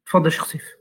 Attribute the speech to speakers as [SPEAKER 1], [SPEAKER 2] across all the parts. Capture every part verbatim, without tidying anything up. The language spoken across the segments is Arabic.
[SPEAKER 1] تفضل شيخ سيف.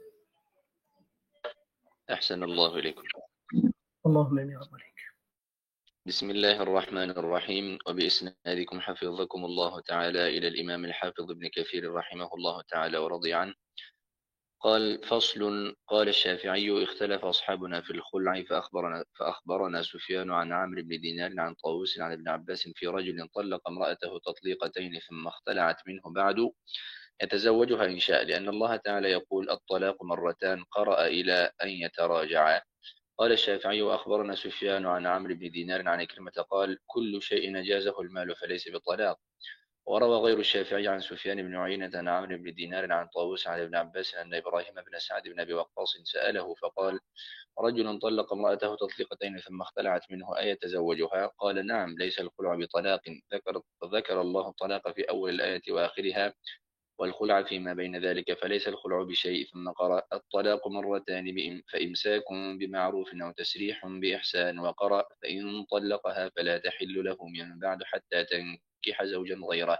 [SPEAKER 2] أحسن الله إليكم.
[SPEAKER 1] اللهم آمين يا رب عليك.
[SPEAKER 2] بسم الله الرحمن الرحيم، وبإسنادكم حفظكم الله تعالى إلى الإمام الحافظ ابن كثير رحمه الله تعالى ورضي عنه. قال: فصل. قال الشافعي: اختلف أصحابنا في الخلع، فأخبرنا, فأخبرنا سفيان عن عمرو بن دينار عن طاووس عن ابن عباس في رجل طلق امرأته تطليقتين ثم اختلعت منه بعد يتزوجها إن شاء، لأن الله تعالى يقول: الطلاق مرتان، قرأ إلى أن يتراجعا. قال الشافعي: وأخبرنا سفيان عن عمرو بن دينار عن كلمة قال: كل شيء نجازه المال فليس بطلاق. وروى غير الشافعي عن سفيان بن عيينة عن عمرو بن دينار عن طاووس عن ابن عباس أن إبراهيم بن سعد بن أبي وقاص سأله فقال: رجل طلق امرأته تطليقتين ثم اختلعت منه أيتزوجها؟ قال: نعم، ليس الخلع بطلاق. ذكر, ذكر الله الطلاق في أول الآية وآخرها، والخلع فيما بين ذلك، فليس الخلع بشيء. ثم قرأ: الطلاق مرتان، فإمساك بمعروف أو تسريح بإحسان. وقرأ: فإن طلقها فلا تحل له من بعد حتى تنكح زوجا غيره.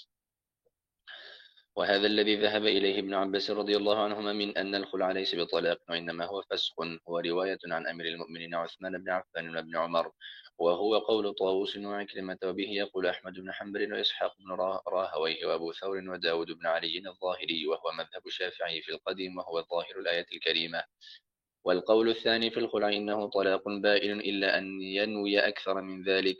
[SPEAKER 2] وهذا الذي ذهب إليه ابن عباس رضي الله عنهما من أن الخلع ليس بطلاق وإنما هو فسخ، هو رواية عن أمير المؤمنين عثمان بن عفان وابن عمر، وهو قول طاووس وعكرمة، وبه يقول أحمد بن حنبل وإسحاق بن راهويه وأبو ثور وداود بن علي الظاهري، وهو مذهب الشافعي في القديم، وهو ظاهر الآية الكريمة. والقول الثاني في الخلع إنه طلاق بائن إلا أن ينوي أكثر من ذلك.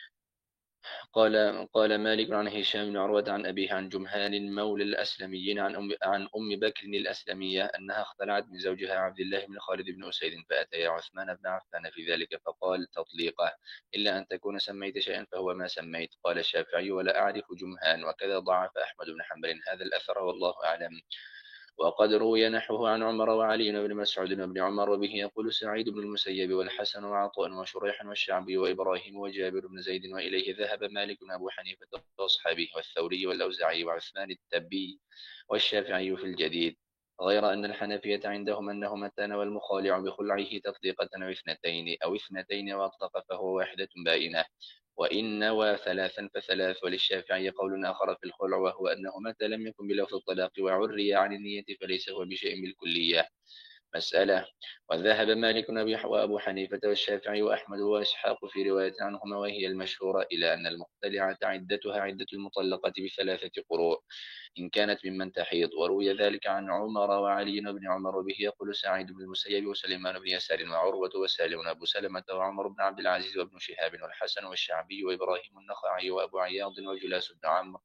[SPEAKER 2] قال قال مالك عن هشام بن عروة عن أبيه عن جمهان مولى الأسلميين عن أم, عن أم بكر الأسلمية أنها اختلعت من زوجها عبد الله بن خالد بن أسيد، فأتيا عثمان بن عفان في ذلك فقال: تطليقه إلا أن تكون سميت شيئا فهو ما سميت. قال الشافعي: ولا أعرف جمهان، وكذا ضعف أحمد بن حنبل هذا الأثر والله أعلم. وقد روي نحوه عن عمر وعلي بن مسعود وابن عمر، وبه يقول سعيد بن المسيب والحسن وعطاء وشريح والشعبي وإبراهيم وجابر بن زيد، وإليه ذهب مالك وأبو حنيفة وأصحابه والثوري والأوزاعي وعثمان التبي والشافعي في الجديد، غير أن الحنفية عندهم أنه متى نوى المخالع بخلعه تطليقة أو اثنتين أو اثنتين وأطلق فهو واحدة بائنة، وإن نوى ثلاثا فثلاث. وللشافعي قول آخر في الخلع، وهو أنه متى لم يكن بلفظ الطلاق وعري عن النية فليس هو بشيء بالكلية. مسألة. وذهب مالك وأبو حنيفة والشافعي وأحمد وإسحاق في رواية عنهما وهي المشهورة إلى أن المختلعة عدتها عدة المطلقة بثلاثة قروء إن كانت ممن تحيض. وروي ذلك عن عمر وعلي بن عمر، وبه يقول سعيد بن المسيب وسليمان بن يسار وعروة وسالم وأبو سلمة وعمر بن عبد العزيز وابن شهاب والحسن والشعبي وإبراهيم النخعي وأبو عياض وجلاس بن عمرو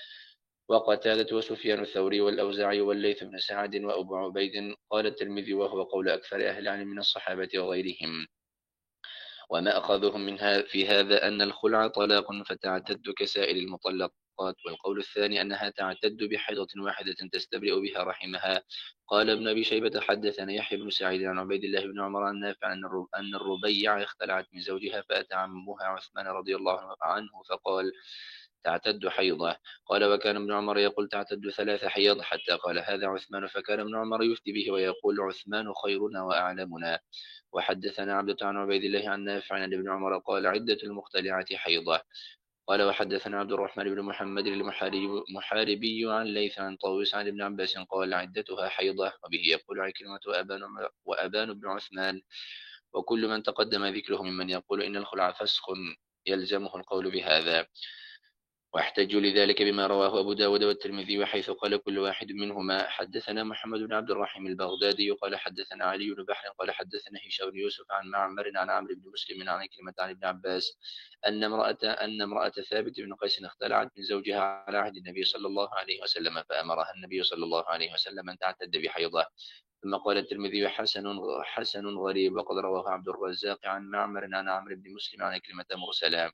[SPEAKER 2] وقتادة وسفيان الثوري والأوزاعي والليث بن سعد وأبو عبيد. قال الترمذي: وهو قول أكثر أهل العلم من الصحابة وغيرهم. وما أخذهم من في هذا أن الخلع طلاق فتعتد كسائر المطلقات. والقول الثاني أنها تعتد بحيضة واحدة تستبرئ بها رحمها. قال ابن أبي شيبة: حدثنا يحيى بن سعيد عن عبيد الله بن عمر عن نافع أن الربيع اختلعت من زوجها، فأتى عمها عثمان رضي الله عنه فقال: تعتد حيضة. قال: وكان ابن عمر يقول: تعتد ثلاث حيض، حتى قال هذا عثمان، فكان ابن عمر يفتي به ويقول: عثمان خيرنا وأعلمنا. وحدثنا عبدة عن عبيد الله عن نافع عن ابن عمر قال: عدة المختلعة حيضة. قال: وحدثنا عبد الرحمن بن محمد المحاربي عن ليث عن طاووس عن ابن عباس قال: عدتها حيضة. وبه يقول عكرمة وأبان, وأبان بن عثمان وكل من تقدم ذكره ممن يقول إن الخلع فسخ يلزمه القول بهذا. واحتجوا لذلك بما رواه أبو داود والترمذي، وحيث قال كل واحد منهما: حدثنا محمد بن عبد الرحيم البغدادي قال حدثنا علي بن بحر قال حدثنا هشام بن يوسف عن معمر عن عمرو بن مسلم عن كلمة عن ابن عباس أن امرأة أن امرأة ثابت بن قيس اختلعت من زوجها على عهد النبي صلى الله عليه وسلم، فأمرها النبي صلى الله عليه وسلم أن تعتد بحيضة. ثم قال الترمذي: حسن حسن غريب. وقد رواه عبد الرزاق عن معمر عن عمرو بن مسلم عن كلمة مرسلا.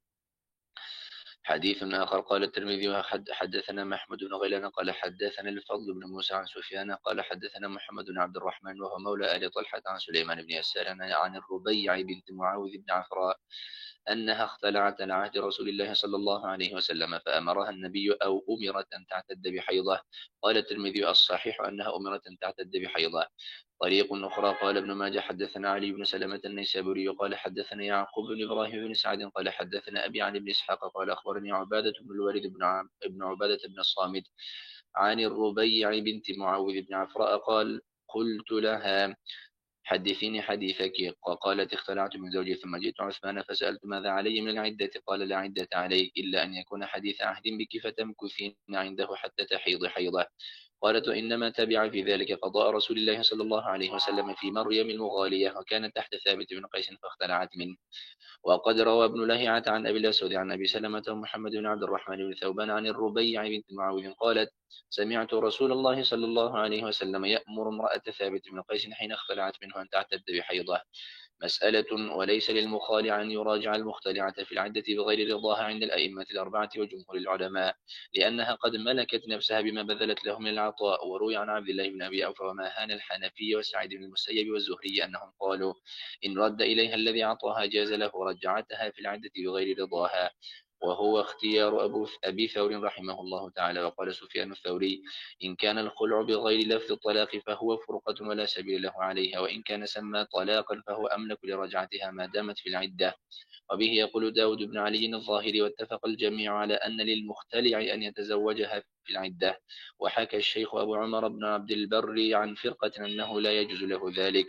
[SPEAKER 2] حديث آخر. قال الترمذي: حدثنا محمود بن غيلان قال حدثنا الفضل بن موسى عن سفيان قال حدثنا محمد بن عبد الرحمن وهو مولى آل طلحة عن سليمان بن يسار عن الربيع بنت معاوذ بن عفراء أنها اختلعت على عهد رسول الله صلى الله عليه وسلم، فأمرها النبي أو أمرت أن تعتد بحيضة. قال الترمذي: الصحيح أنها أمرت أن تعتد بحيضة. طريق أخرى. قال ابن ماجه: حدثنا علي بن سلمة النيسابوري قال حدثنا يعقوب بن إبراهيم بن سعد قال حدثنا أبي عن ابن إسحاق قال أخبرني عبادة بن الوليد بن, بن عبادة بن الصامت عن الربيع بنت معوذ بن عفراء قال قلت لها حدثيني حديثك. وقالت اختلعت من زوجي ثم جئت عثمان فسألت ماذا علي من العدة قال لا عدة علي إلا أن يكون حديث عهد بك فتمكثين عنده حتى تحيض حيضة. قالت إنما تبع في ذلك قضاء رسول الله صلى الله عليه وسلم في مريم المغالية وكانت تحت ثابت بن قيس فاختلعت منه. وقد روى ابن لهيعة عن أبي الأسود عن أبي سلمة ومحمد بن عبد الرحمن بن ثوبان عن الربيع بنت معاوذ قالت سمعت رسول الله صلى الله عليه وسلم يأمر امرأة ثابت بن قيس حين اختلعت منه أن تعتد بحيضة. مسألة وليس للمخالع أن يراجع المختلعة في العدة بغير رضاها عند الأئمة الأربعة وجمهور العلماء لأنها قد ملكت نفسها بما بذلت له من العطاء. وروي عن عبد الله بن أبي أوفى وماهان الحنفي وسعيد بن المسيب والزهري أنهم قالوا إن رد إليها الذي أعطاها جاز له رجعتها في العدة بغير رضاها، وهو اختيار أبو أبي ثور رحمه الله تعالى. وقال سفيان الثوري إن كان الخلع بغير لفظ الطلاق فهو فرقة ولا سبيل له عليها، وإن كان سمى طلاقا فهو أملك لرجعتها ما دامت في العدة. وبه يقول داود بن علي الظاهري واتفق الجميع على أن للمختلع أن يتزوجها في العدة. وحكى الشيخ أبو عمر بن عبد البر عن فرقة أنه لا يجوز له ذلك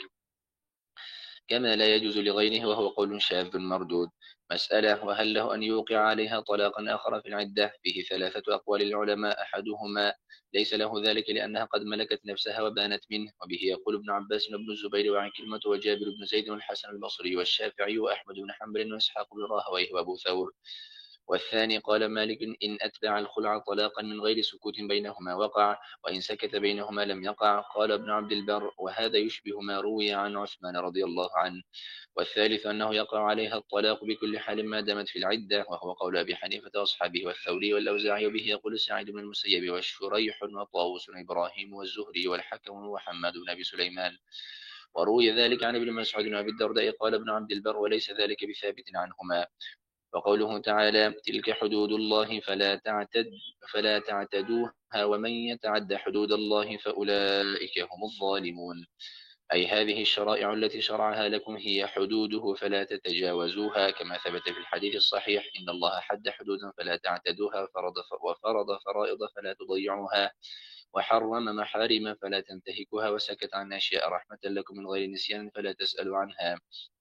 [SPEAKER 2] كما لا يجوز لغيره وهو قول شاذ مردود. مسألة وهل له أن يوقع عليها طلاقا آخر في العدة؟ فيه ثلاثة أقوال للعلماء أحدهما ليس له ذلك لأنها قد ملكت نفسها وبانت منه. وبه يقول ابن عباس وابن الزبير وعكرمة وجابر بن زيد والحسن البصري والشافعي وأحمد بن حنبل وإسحاق بن راهويه وأبو ثور. والثاني قال مالك إن أتبع الخلع طلاقا من غير سكوت بينهما وقع، وإن سكت بينهما لم يقع. قال ابن عبد البر وهذا يشبه ما روي عن عثمان رضي الله عنه. والثالث أنه يقع عليها الطلاق بكل حال ما دامت في العدة، وهو قول أبي حنيفة وأصحابه والثوري والأوزاعي. وبه يقول سعيد بن المسيب والشريح وطاووس وإبراهيم والزهري والحكم وحماد بن أبي سليمان. وروي ذلك عن ابن مسعود وأبي الدرداء. قال ابن عبد البر وليس ذلك بثابت عنهما. وقوله تعالى تلك حدود الله فلا تعتد فلا تعتدوها ومن يتعد حدود الله فأولئك هم الظالمون، أي هذه الشرائع التي شرعها لكم هي حدوده فلا تتجاوزوها، كما ثبت في الحديث الصحيح إن الله حد حدودا فلا تعتدوها فرض وفرض فرائض فلا تضيعوها وحرم محارم فلا تنتهكوها وسكت عن أشياء رحمة لكم من غير نسيان فلا تسألوا عنها.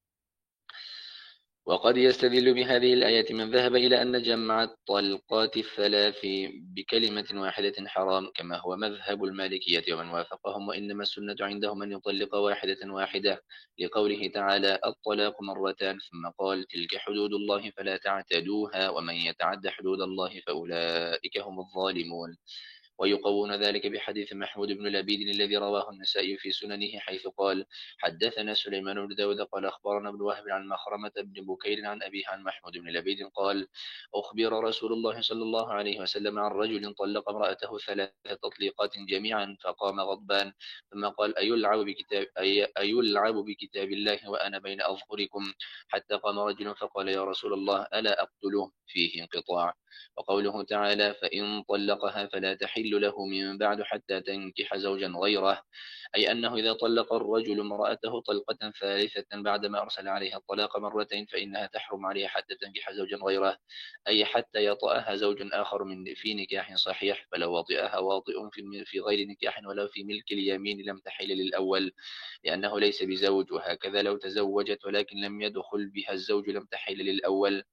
[SPEAKER 2] وقد يستدل بهذه الآية من ذهب إلى أن جمع الطلقات الثلاث بكلمة واحدة حرام كما هو مذهب المالكية ومن وافقهم، وإنما السنة عندهم أن يطلق واحدة واحدة لقوله تعالى الطلاق مرتان ثم قال تلك حدود الله فلا تعتدوها ومن يتعد حدود الله فأولئك هم الظالمون. ويقوون ذلك بحديث محمود بن لبيد الذي رواه النسائي في سننه حيث قال حدثنا سليمان بن داود قال أخبرنا ابن وهب عن مخرمة بن بكير عن أبيه عن محمود بن لبيد قال أخبر رسول الله صلى الله عليه وسلم عن رجل طلق امرأته ثلاث تطليقات جميعا فقام غضبان ثم قال أيلعب بكتاب, أي أيلعب بكتاب الله وأنا بين أظهركم حتى قام رجل فقال يا رسول الله ألا أقتله فيه انقطاع. وقوله تعالى فإن طلقها فلا تحل له من بعد حتى تنكح زوجا غيره، أي أنه إذا طلق الرجل امرأته طلقة ثالثة بعدما أرسل عليها الطلاق مرتين فإنها تحرم عليها حتى تنكح زوجا غيره، أي حتى يطأها زوج آخر من في نكاح صحيح. فلو وطئها واطئ في غير نكاح ولو في ملك اليمين لم تحل للأول لأنه ليس بزوج، وهكذا لو تزوجت ولكن لم يدخل بها الزوج لم تحل للأول.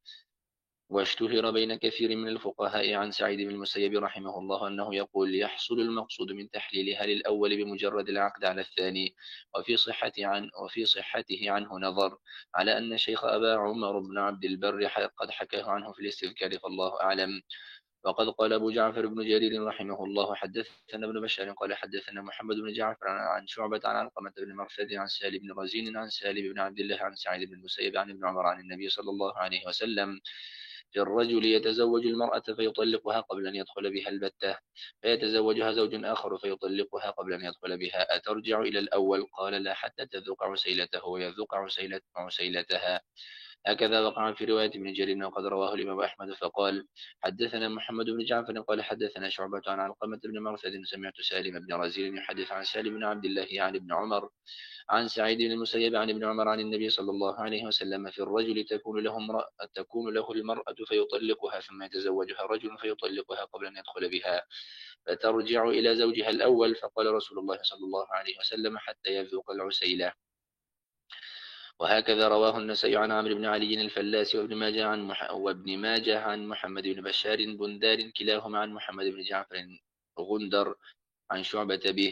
[SPEAKER 2] واشتهر بين كثير من الفقهاء عن سعيد بن المسيب رحمه الله أنه يقول يحصل المقصود من تحليلها للأول بمجرد العقد على الثاني. وفي صحة عن وفي صحته عنه نظر على أن الشيخ أبا عمر بن عبد البر قد حكاه عنه في الاستذكار فالله أعلم. وقد قال أبو جعفر بن جرير رحمه الله حدثنا ابن بشار قال حدثنا محمد بن جعفر عن شعبة عن علقمة بن مرثد عن سالم بن رزين عن سالم بن عبد الله عن سعيد بن المسيب عن ابن عمر عن النبي صلى الله عليه وسلم في الرجل يتزوج المرأة فيطلقها قبل أن يدخل بها البتة فيتزوجها زوج آخر فيطلقها قبل أن يدخل بها أترجع إلى الأول؟ قال لا حتى تذوق عسيلته ويذوق عسيلتها. هكذا وقع في رواية ابن جرير وقد رواه الإمام أحمد فقال حدثنا محمد بن جعفر قال حدثنا شعبة عن علقمة بن مرثد سمعت سالم بن رزيل يحدث عن سالم بن عبد الله عن ابن عمر عن سعيد بن المسيب عن ابن عمر عن النبي صلى الله عليه وسلم في الرجل تكون له امرأة تكون له المرأة فيطلقها ثم يتزوجها رجل فيطلقها قبل أن يدخل بها فترجع إلى زوجها الأول فقال رسول الله صلى الله عليه وسلم حتى يذوق العسيلة. وهكذا رواه النسائي عن عمرو بن علي الفلاس وابن ماجه عن مح... وابن ماجه عن محمد بن بشار بندار كلاهما عن محمد بن جعفر غندر عن شعبة به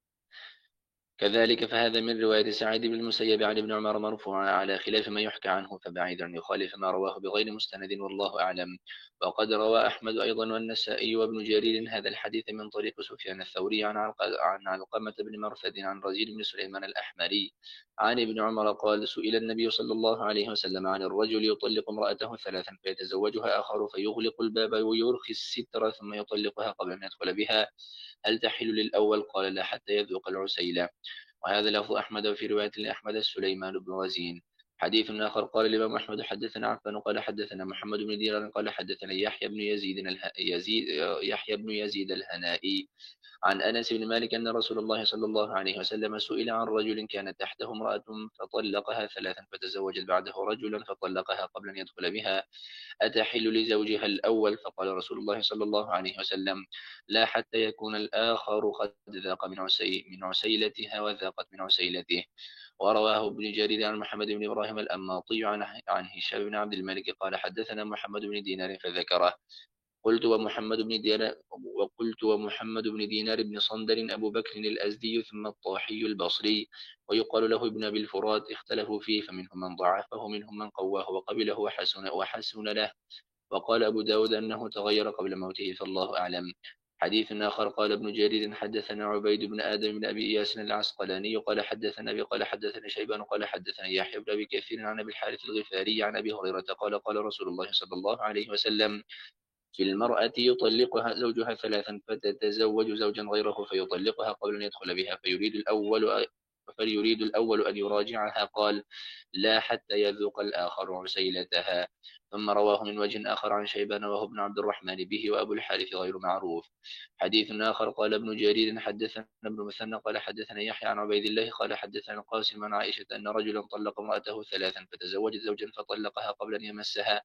[SPEAKER 2] كذلك، فهذا من رواية سعيد بن المسيب عن ابن عمر مرفوعا على خلاف ما يحكى عنه، فبعيد أن يخالف ما رواه بغير مستند والله أعلم. وقد روى أحمد أيضا والنسائي وابن جرير هذا الحديث من طريق سفيان الثوري عن عن علقمة بن مرثد عن رزيل بن سليمان الأحمري عن ابن عمر قال سئل النبي صلى الله عليه وسلم عن الرجل يطلق امرأته ثلاثا فيتزوجها آخر فيغلق الباب ويرخي الستر ثم يطلقها قبل أن يدخل بها، هل تحل للأول؟ قال لا حتى يذوق العسيلة. وهذا لفظ أحمد وفي رواية لأحمد سليمان بن رزين. حديث آخر قال الإمام أحمد حدثنا عفان قال حدثنا محمد بن دينار قال حدثنا يحيى بن يزيد اله... يزيد يحيى بن يزيد الهنائي عن أنس بن مالك أن رسول الله صلى الله عليه وسلم سئل عن رجل كانت تحته امرأة فطلقها ثلاثا فتزوجت بعده رجلا فطلقها قبل أن يدخل بها، أتحل لزوجها الأول؟ فقال رسول الله صلى الله عليه وسلم لا حتى يكون الآخر قد ذاق من عسي من عسيلتها وذاقت من عسيلته. ورواه ابن جرير عن محمد بن إبراهيم الأماطي عن عن هشام بن عبد الملك قال حدثنا محمد بن دينار فذكره. قلت ومحمد بن دينار وقلت ومحمد بن دينار بن صندر أبو بكر الأزدي ثم الطاحي البصري ويقال له ابن أبي الفرات اختلفوا فيه فمنهم من ضعفه منهم من قواه وقبله وحسن, وحسن له. وقال أبو داود أنه تغير قبل موته فالله أعلم. حديث آخر قال ابن جرير حدثنا عبيد بن آدم بن أبي إياس العسقلاني قال حدثنا أبي قال حدثنا شيبان قال حدثنا يحيى بن أبي كثير عن أبي الحارث الغفاري عن أبي هريرة قال قال رسول الله صلى الله عليه وسلم في المرأة يطلقها زوجها ثلاثا فتتزوج زوجا غيره فيطلقها قبل أن يدخل بها فيريد الأول فليريد الأول أن يراجعها قال لا حتى يذوق الآخر عسيلتها. ثم رواه من وجه آخر عن شيبان وهو ابن عبد الرحمن به وأبو الحارث غير معروف. حديث آخر قال ابن جرير حدثنا ابن مثنى قال حدثنا يحيى عن عبيد الله قال حدثنا القاسم عن عائشة أن رجلا طلق امرأته ثلاثا فتزوجت زوجا فطلقها قبل أن يمسها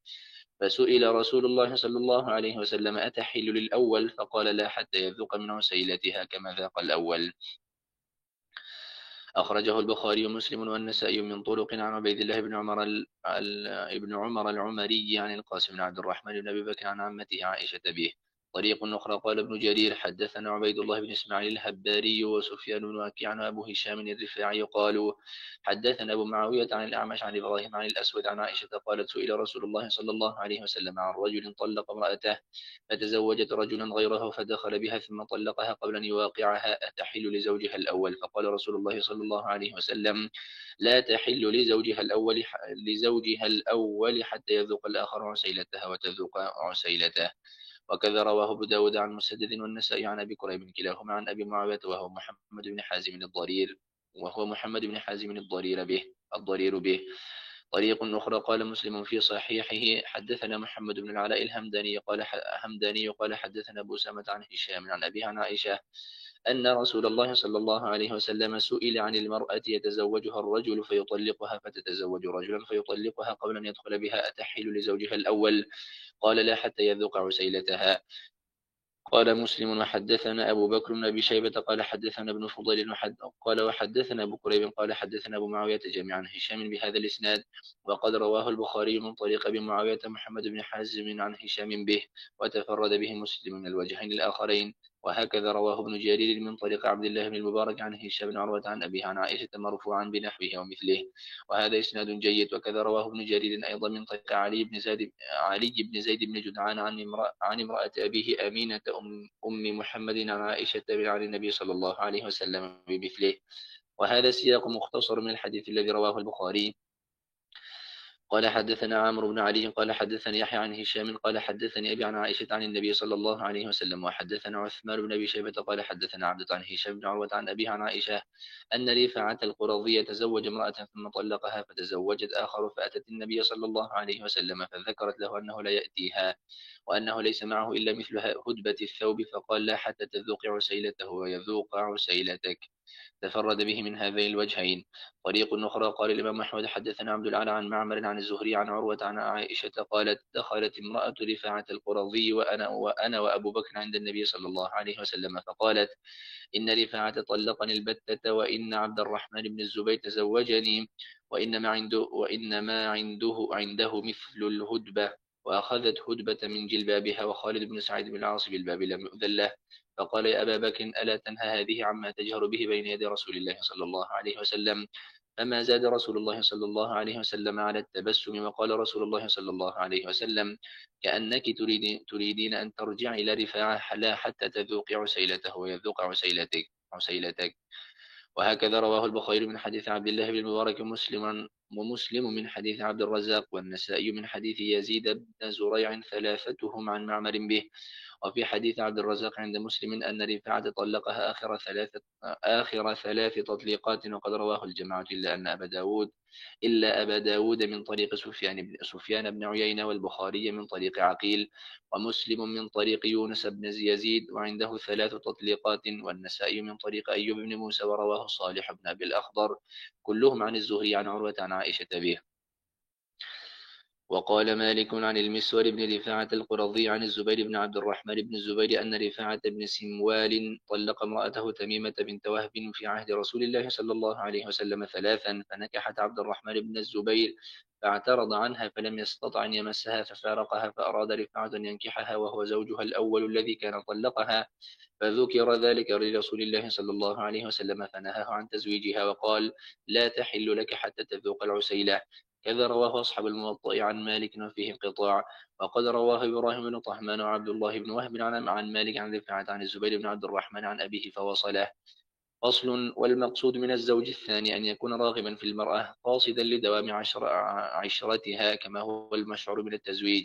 [SPEAKER 2] فسئل رسول الله صلى الله عليه وسلم أتحل للأول؟ فقال لا حتى يذوق من عسيلتها كما ذاق الأول. أخرجه البخاري ومسلم والنسائي من طرق عن عبيد الله بن عمر ال... ال... ابن عمر العمري عن القاسم بن عبد الرحمن بن أبي بكر عن عمته عائشة به. طريق أخرى قال ابن جرير حدثنا عبيد الله بن إسماعيل الهباري وسفيان بن وكيع عن أبو هشام الرفاعي قالوا حدثنا أبو معاوية عن الأعمش عن إبراهيم عن الأسود عن عائشة قالت سئل رسول الله صلى الله عليه وسلم عن رجل طلق امرأته فتزوجت رجلا غيره فدخل بها ثم طلقها قبل أن يواقعها أتحل لزوجها الأول؟ فقال رسول الله صلى الله عليه وسلم لا تحل لزوجها الأول لزوجها الأول حتى يذوق الآخر عسيلتها وتذوق عسيلته. وكذا رواه أبو داود عن مسدد والنسائي عن أبي كريب كلاهما عن أبي معاوية وهو محمد بن حازم الضرير وهو محمد بن حازم الضرير به الضرير به. طريق أخرى قال مسلم في صحيحه حدثنا محمد بن العلاء الهمداني قال همداني قال حدثنا أبو سامة عن هشام عن أبي عن عائشة أن رسول الله صلى الله عليه وسلم سئل عن المرأة يتزوجها الرجل فيطلقها فتتزوج رجلا فيطلقها قبل أن يدخل بها أتحل لزوجها الأول؟ قال لا حتى يذوق عسيلتها. قال مسلم وحدثنا أبو بكر بن أبي شيبة قال حدثنا ابن فضيل قال وحدثنا أبو كريب قال حدثنا أبو معاوية جميعا هشام بهذا الإسناد. وقد رواه البخاري من طريق أبي معاوية محمد بن حازم عن هشام به وتفرد به مسلم من الوجهين الآخرين. وهكذا رواه ابن جرير من طريق عبد الله بن المبارك عن هشام بن عروة عن أبيه عن عائشة مرفوعا بنحوه ومثله وهذا إسناد جيد. وكذا رواه ابن جرير أيضا من طريق علي بن زيد علي بن زيد بن جدعان عن امرأة عن امرأة أبيه آمينة أم, أم محمد عن عائشة عن النبي صلى الله عليه وسلم بمثله. وهذا السياق مختصر من الحديث الذي رواه البخاري. قال حدثنا عمرو بن علي قال حدثني يحيى عن هشام قال حدثني أبي عن عائشة عن النبي صلى الله عليه وسلم. وحدثنا عثمان بن أبي شيبة قال حدثنا عبدة عن هشام بن عروة عن أبيه عن عائشة أن رفاعة القرظي تزوج امرأة ثم طلقها فتزوجت آخر فأتت النبي صلى الله عليه وسلم فذكرت له أنه لا يأتيها وأنه ليس معه إلا مثل هدبة الثوب فقال لا حتى تذوق عسيلته ويذوق عسيلتك. تفرد به من هذين الوجهين. طريق أخرى قال الإمام أحمد حدثنا عبد الأعلى عن معمر عن الزهري عن عروة عن عائشة قالت دخلت امرأة رفاعة القرظي وأنا, وأنا وأبو بكر عند النبي صلى الله عليه وسلم فقالت إن رفاعة طلقني البتة وإن عبد الرحمن بن الزبير تزوجني وإنما عنده, وإنما عنده, عنده مثل الهدبة وأخذت هدبة من جلبابها. وخالد بن سعيد بن العاص بالباب لم يؤذن له فقال يا أبا بكر ألا تنهى هذه عما تجهر به بين يدي رسول الله صلى الله عليه وسلم. فما زاد رسول الله صلى الله عليه وسلم على التبسم. وقال رسول الله صلى الله عليه وسلم كأنك تريدين, تريدين أن ترجع إلى رفاعة لا حتى تذوق عسيلته ويذوق عسيلتك, عسيلتك. وهكذا رواه البخاري من حديث عبد الله بن المبارك ومسلم ومسلم من حديث عبد الرزاق والنسائي من حديث يزيد بن زريع ثلاثتهم عن معمر به. وفي حديث عبد الرزاق عند مسلم أن رفاعة طلقها آخر ثلاثة آخر ثلاث تطليقات وقد رواه الجماعة إلا أن أبا داود إلا أبا داود من طريق سفيان بن, سفيان بن عيينة والبخاري من طريق عقيل ومسلم من طريق يونس بن يزيد وعنده ثلاث تطليقات والنسائي من طريق أيوب بن موسى ورواه صالح بن أبي الأخضر كلهم عن الزهري عن عروة عن عائشة به. وقال مالك عن المسور بن رفاعة القرظي عن الزبير بن عبد الرحمن بن الزبير أن رفاعة بن سموال طلق امرأته تميمة بنت وهب في عهد رسول الله صلى الله عليه وسلم ثلاثا فنكحت عبد الرحمن بن الزبير فاعترض عنها فلم يستطع أن يمسها ففارقها فأراد رفاعة أن ينكحها وهو زوجها الأول الذي كان طلقها فذكر ذلك لرسول الله صلى الله عليه وسلم فنهاه عن تزويجها وقال لا تحل لك حتى تذوق العسيلة. كذا رواه أصحاب الموطأ عن مالك وفيه انقطاع. وقد رواه إبراهيم بن طهمان وعبد الله بن وهب عن عن مالك عن رفاعة عن الزبير بن عبد الرحمن عن أبيه فوصله. فصل. والمقصود من الزوج الثاني أن يكون راغبا في المرأة قاصدا لدوام عشر عشرتها كما هو المشعور من التزويج.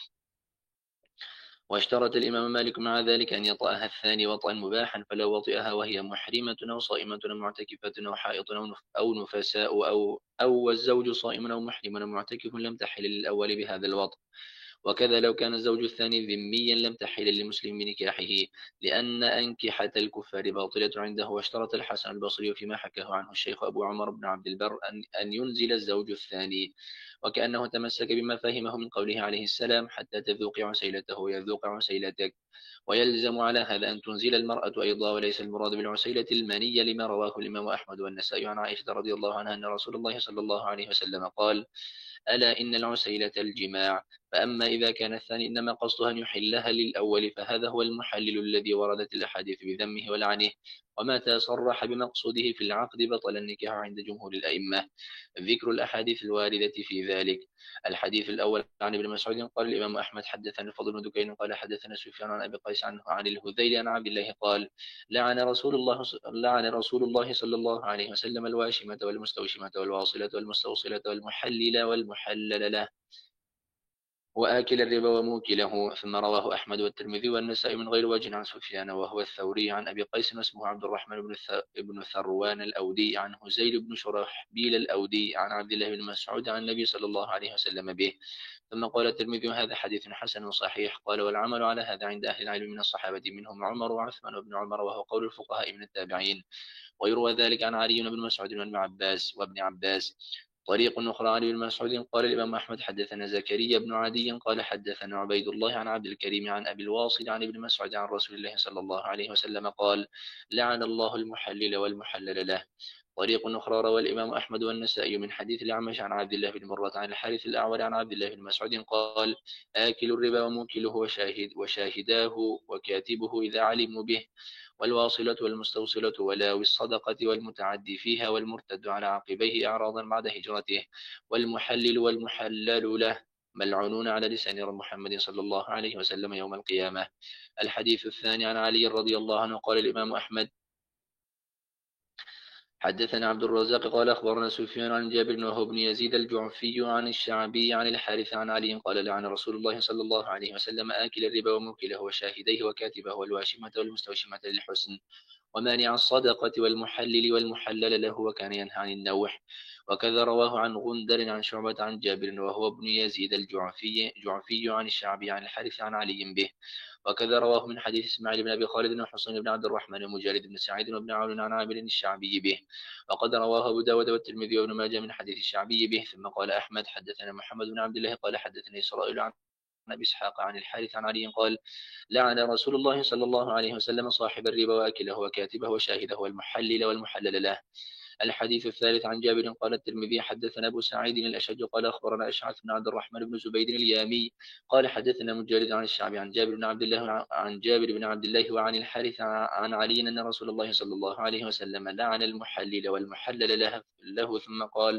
[SPEAKER 2] واشترط الإمام مالك مع ذلك أن يطأها الثاني وطئا مباحا فلو وطئها وهي محرمة أو صائمة أو معتكفة أو حائط أو نفساء أو أو الزوج صائم أو محرم أو معتكف لم تحل للأول بهذا الوطء. وكذا لو كان الزوج الثاني ذميا لم تحل للمسلم بنكاحه لأن أنكحة الكفار باطلة عنده. واشترط الحسن البصري فيما حكاه عنه الشيخ أبو عمر بن عبد البر أن, أن ينزل الزوج الثاني وكأنه تمسك بما فهمه من قوله عليه السلام حتى تذوق عسيلته ويذوق عسيلتك. ويلزم على هذا أن تنزل المرأة أيضا وليس المراد بالعسيلة المنية لما رواه الإمام أحمد والنسائي عن عائشة رضي الله عنها أن رسول الله صلى الله عليه وسلم قال ألا إن العسيلة الجماع. فأما إذا كان الثاني إنما قصدها أن يحلها للأول فهذا هو المحلل الذي وردت الأحاديث بذمه ولعنه ومتى صرح بمقصوده في العقد بطل النكاح عند جمهور الأئمة. ذكر الأحاديث الواردة في ذلك. الحديث الأول عن ابن مسعود قال الإمام أحمد حدثنا الفضل بن دكين قال حدثنا سفيان عن أبي قيس عنه عن الهذيل عن عبد الله قال لعن رسول الله لعن رسول الله صلى الله عليه وسلم الواشمة والمستوشمة والواصلة والمستوصلة والمحلل والمحلل له وآكل الربا وموكله. ثم رواه أحمد والترمذي والنسائي من غير وجه عن سفيان وهو الثوري عن أبي قيس واسمه عبد الرحمن بن ثروان الأودي عن هزيل بن شرحبيل الأودي عن عبد الله بن مسعود عن النبي صلى الله عليه وسلم به. ثم قال الترمذي هذا حديث حسن صحيح. قال والعمل على هذا عند أهل العلم من الصحابة منهم عمر وعثمان وابن عمر وهو قول الفقهاء من التابعين. ويروى ذلك عن علي بن مسعود وابن عباس وابن عباس. طريق أخرى عن ابن مسعود قال الإمام أحمد حدثنا زكريا بن عدي قال حدثنا عبيد الله عن عبد الكريم عن أبي الواصل عن ابن مسعود عن رسول الله صلى الله عليه وسلم قال لعن الله المحلل والمحلل له. طريق أخرى روى الإمام أحمد والنسائي من حديث الأعمش عن عبد الله بن مرة عن الحارث الأعور عن عبد الله بن مسعود قال آكل الربا وموكله وشاهد وشاهداه وكاتبه إذا علموا به والواصلة والمستوصلة ولاوي الصدقة والمتعدي فيها والمرتد على عقبيه إعراضا بعد هجرته والمحلل والمحلل له ملعونون على لسان محمد صلى الله عليه وسلم يوم القيامة. الحديث الثاني عن علي رضي الله عنه قال الإمام أحمد حدثنا عبد الرزاق قال أخبرنا سفيان عن جابر وهو بن يزيد الجعفي عن الشعبي عن الحارث عن علي قال لعن رسول الله صلى الله عليه وسلم آكل الربا وموكله وشاهديه وكاتبه والواشمة والمستوشمة للحسن ومانع الصدقة والمحلل والمحلل له وكان ينهى عن النوح. وكذا رواه عن غندر عن شعبة عن جابر وهو ابن يزيد الجعفي جعفي عن الشعبي عن الحارث عن علي به. وكذا رواه من حديث اسماعيل بن ابي خالد وحسين بن عبد الرحمن ومجالد بن سعيد وابن عون عن عامر الشعبي به. وقد رواه ابو داود والترمذي وابن ماجه من حديث الشعبي به. ثم قال احمد حدثنا محمد بن عبد الله قال حدثني اسرائيل عن ابي اسحاق عن الحارث عن علي قال لعن رسول الله صلى الله عليه وسلم صاحب الربا واكله وكاتبه وشاهده والمحلل والمحلل له. الحديث الثالث عن جابر قال الترمذي حدثنا ابو سعيد الاشج قال اخبرنا اشعث بن عبد الرحمن بن زبيد اليامي قال حدثنا مجالد عن الشعبي عن جابر بن عبد الله عن جابر بن عبد الله وعن الحارث عن علي ان رسول الله صلى الله عليه وسلم لعن المحلل والمحلل له, له ثم قال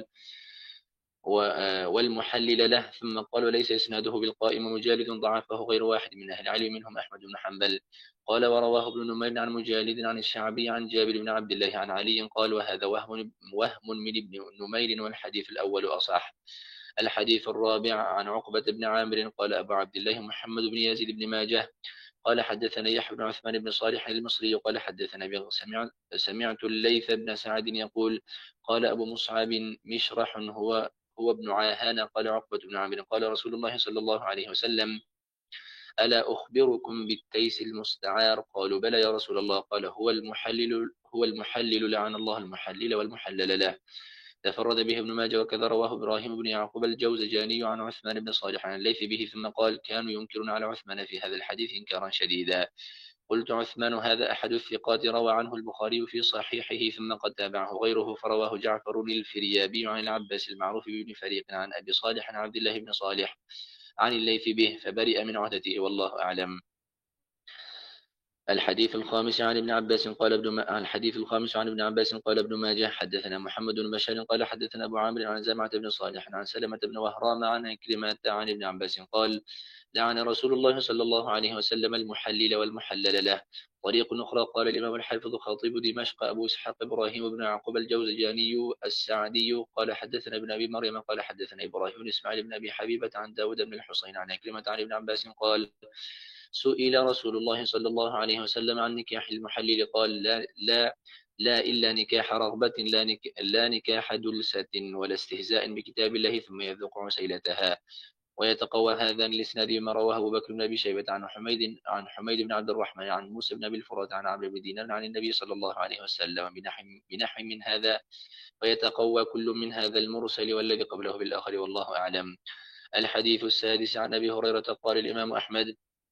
[SPEAKER 2] والمحلل له ثم قال وليس اسناده بالقائم مجالد ضعفه غير واحد من اهل العلم منهم احمد بن حنبل. قال ورواه ابن نمير عن مجالد عن الشعبي عن جابر بن عبد الله عن علي قال وهذا وهم وهم من ابن نمير والحديث الاول اصح. الحديث الرابع عن عقبة بن عامر قال ابو عبد الله محمد بن يزيد بن ماجه قال حدثنا يحيى بن عثمان بن صالح المصري قال حدثنا سمعت سمعت الليث بن سعد يقول قال ابو مصعب مشرح هو هو ابن عاهان قال عقبة بن عامر قال رسول الله صلى الله عليه وسلم ألا أخبركم بالتيس المستعار قالوا بلى يا رسول الله قال هو المحلل هو المحلل لعن الله المحلل والمحلل له. تفرد به ابن ماجه وكذا رواه إبراهيم بن يعقوب الجوزجاني عن عثمان بن صالح عن الليث به ثم قال كانوا ينكرون على عثمان في هذا الحديث إنكارا شديدا. قلت عثمان هذا أحد الثقات روى عنه البخاري في صحيحه ثم قد تابعه غيره فرواه جعفر الفريابي عن العباس المعروف بن فريق عن أبي صالح عن عبد الله بن صالح عن الليث به فبرئ من عهدته والله أعلم. الحديث الخامس عن ابن عباس قال ابن ما... الحديث الخامس عن ابن عباس قال ابن ماجه حدثنا محمد بن بشار قال حدثنا أبو عامر عن زمعة بن صالح عن سلمة بن وهرام عن كلمة عن ابن عباس قال لعن رسول الله صلى الله عليه وسلم المحلل والمحلل له. طريق أخرى قال الإمام الحافظ خطيب دمشق أبو إسحاق إبراهيم بن يعقوب الجوزجاني السعدي قال حدثنا ابن أبي مريم قال حدثنا إبراهيم بن إسماعيل بن أبي حبيبة عن داود بن الحصين عن كلمة عن ابن عباس قال سئل رسول الله صلى الله عليه وسلم عن نكاح المحلل قال لا لا لا إلا نكاح رغبة لا, نك لا نكاح دلسة ولا استهزاء بكتاب الله ثم يذوق عسيلتها. ويتقوى هذا الاسناد بما رواه ابو بكر بن ابي شيبه عن حميد عن حميد بن عبد الرحمن عن موسى بن ابي الفرات عن عمرو بن دينار عن النبي صلى الله عليه وسلم بنحو بنحو من هذا. ويتقوى كل من هذا المرسل والذي قبله بالاخر والله اعلم. الحديث السادس عن ابي هريره قال الامام احمد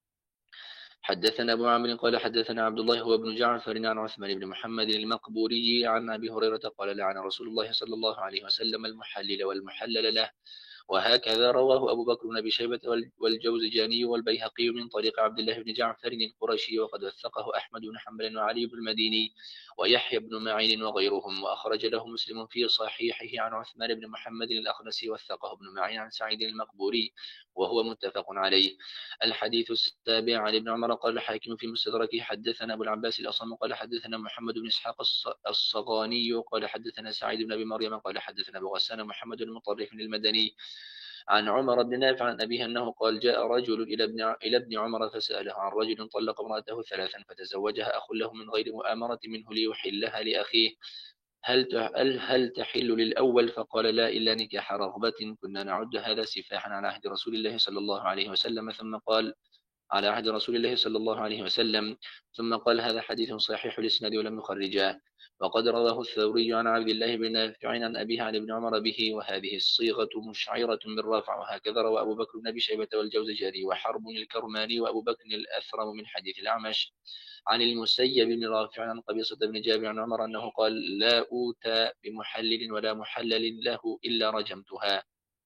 [SPEAKER 2] حدثنا أبو عامر قال حدثنا عبد الله هو ابن جعفر عن عثمان بن محمد المقبوري عن أبي هريرة قال لعن رسول الله صلى الله عليه وسلم المحلل والمحلل له. وهكذا رواه أبو بكر بن أبي شيبة والجوزجاني والبيهقي من طريق عبد الله بن جعفر القرشي وقد وثقه أحمد بن حنبل وعلي بن المديني ويحيى بن معين وغيرهم. وأخرج له مسلم في صحيحه عن عثمان بن محمد الأخنسي وثقه ابن معين عن سعيد المقبوري وهو متفق عليه. الحديث السابع عن ابن عمر قال الحاكم في مستدركه حدثنا أبو العباس الأصم قال حدثنا محمد بن إسحاق الصغاني قال حدثنا سعيد بن أبي مريم قال حدثنا أبو غسان محمد بن مطرف المدني عن عمر بن نافع عن أبيه أنه قال جاء رجل إلى ابن إلى ابن عمر فسأله عن رجل طلق امرأته ثلاثا فتزوجها أخ له من غير مؤامرة منه ليحلها لأخيه هل هل تحل للأول فقال لا إلا نكاح رغبة كنا نعد هذا سفاحا على عهد رسول الله صلى الله عليه وسلم ثم قال على عهد رسول الله صلى الله عليه وسلم ثم قال هذا حديث صحيح الإسناد ولم يخرجاه. وقد رواه الثوري عن عبد الله بن نافع عن أبيه عن ابن عمر به وهذه الصيغة مشعرة بالرفع. وهكذا روى أبو بكر بن أبي شيبة والجوزجاني وحرب الكرماني وأبو بكر الأثرم من حديث الأعمش عن المسيب بن رافع عن قبيصة بن جابر عن عمر أنه قال لا أوتى بمحلل ولا محلل له إلا رجمتها.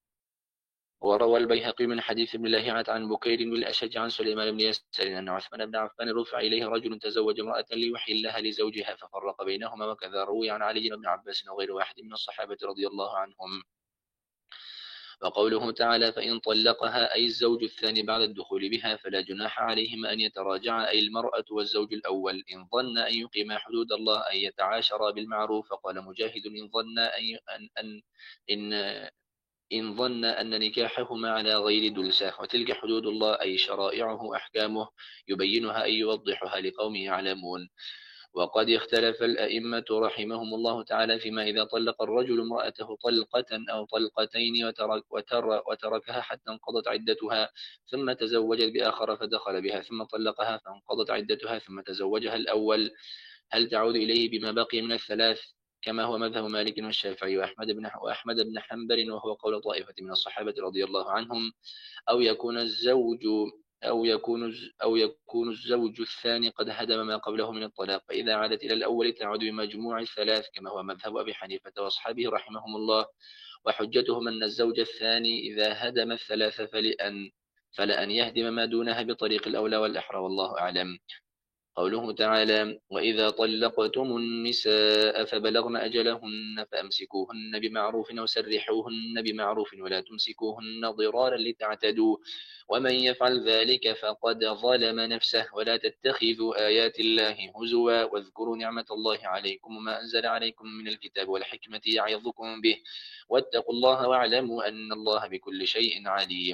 [SPEAKER 2] وروى البيهقي من حديث ابن لهيعة عن بكير والأشج عن سليمان بن يسار أن عثمان بن عفان رفع إليه رجل تزوج امرأة ليحلها لزوجها ففرق بينهما. وكذا روي عن علي بن عباس وغير واحد من الصحابة رضي الله عنهم. وقوله تعالى فإن طلقها أي الزوج الثاني بعد الدخول بها فلا جناح عليهما أن يتراجعا أي المرأة والزوج الأول إن ظن أن يقيما حدود الله أن يتعاشرا بالمعروف. فقال مجاهد إن ظن أن أن أن إن إن ظن أن نكاحهما على غير دلسة. وتلك حدود الله أي شرائعه أحكامه يبينها أي يوضحها لقوم يعلمون. وقد اختلف الأئمة رحمهم الله تعالى فيما إذا طلق الرجل امرأته طلقة أو طلقتين وترك وتر وتركها حتى انقضت عدتها ثم تزوجت بآخر فدخل بها ثم طلقها فانقضت عدتها ثم تزوجها الأول، هل تعود إليه بما بقي من الثلاث كما هو مذهب مالك والشافعي وأحمد بن وأحمد بن حنبل وهو قول طائفة من الصحابة رضي الله عنهم، أو يكون الزوج أو يكون أو يكون الزوج الثاني قد هدم ما قبله من الطلاق، فإذا عادت إلى الأول تعود بمجموع الثلاث كما هو مذهب أبي حنيفة وأصحابه رحمهم الله. وحجتهم أن الزوج الثاني إذا هدم الثلاث فلأن فلأن يهدم ما دونها بطريق الأولى والأحرى والله أعلم. قوله تعالى وإذا طلقتم النساء فبلغن أجلهن فأمسكوهن بمعروف أو سرحوهن بمعروف ولا تمسكوهن ضرارا لتعتدوا ومن يفعل ذلك فقد ظلم نفسه ولا تتخذوا آيات الله هزوا واذكروا نعمة الله عليكم وما أنزل عليكم من الكتاب والحكمة يعظكم به واتقوا الله واعلموا أن الله بكل شيء عليم.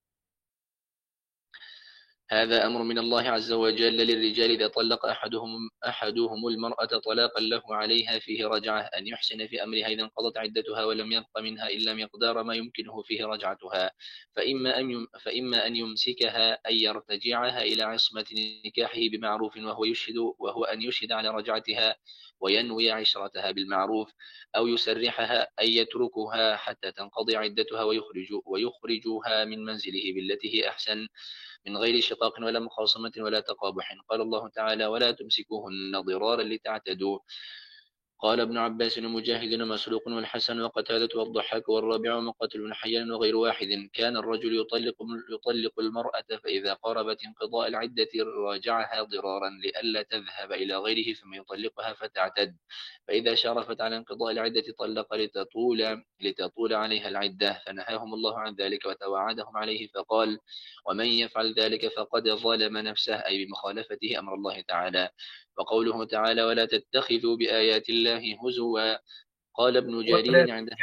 [SPEAKER 2] هذا أمر من الله عز وجل للرجال إذا طلق أحدهم أحدهم المرأة طلاقا له عليها فيه رجعة أن يحسن في أمرها إذا انقضت عدتها ولم يبق منها إلا مقدار ما يمكنه فيه رجعتها، فإما أن فإما أن يمسكها أن يرتجعها إلى عصمة نكاحه بمعروف وهو يشهد وهو أن يشهد على رجعتها وينوي عشرتها بالمعروف، أو يسرحها أن يتركها حتى تنقضي عدتها ويخرج ويخرجها من منزله بالتي هي أحسن من غير شقاق ولا مخاصمة ولا تقابح. قال الله تعالى ولا تمسكوهن ضرارا لتعتدوا. قال ابن عباس ومجاهد ومسروق والحسن وقتادة والضحاك والرابع ومقاتل بن حيان وغير واحد كان الرجل يطلق يطلق المرأة فإذا قربت انقضاء العدة راجعها ضرارا لئلا تذهب إلى غيره ثم يطلقها فتعتد، فإذا شرفت على انقضاء العدة طلق لتطول لتطول عليها العدة، فنهاهم الله عن ذلك وتوعدهم عليه فقال ومن يفعل ذلك فقد ظلم نفسه أي بمخالفته أمر الله تعالى. وقوله تعالى ولا تتخذوا بآيات الله هزوا. قال ابن جرير عند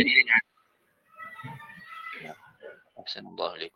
[SPEAKER 2] أحسن الله عليكم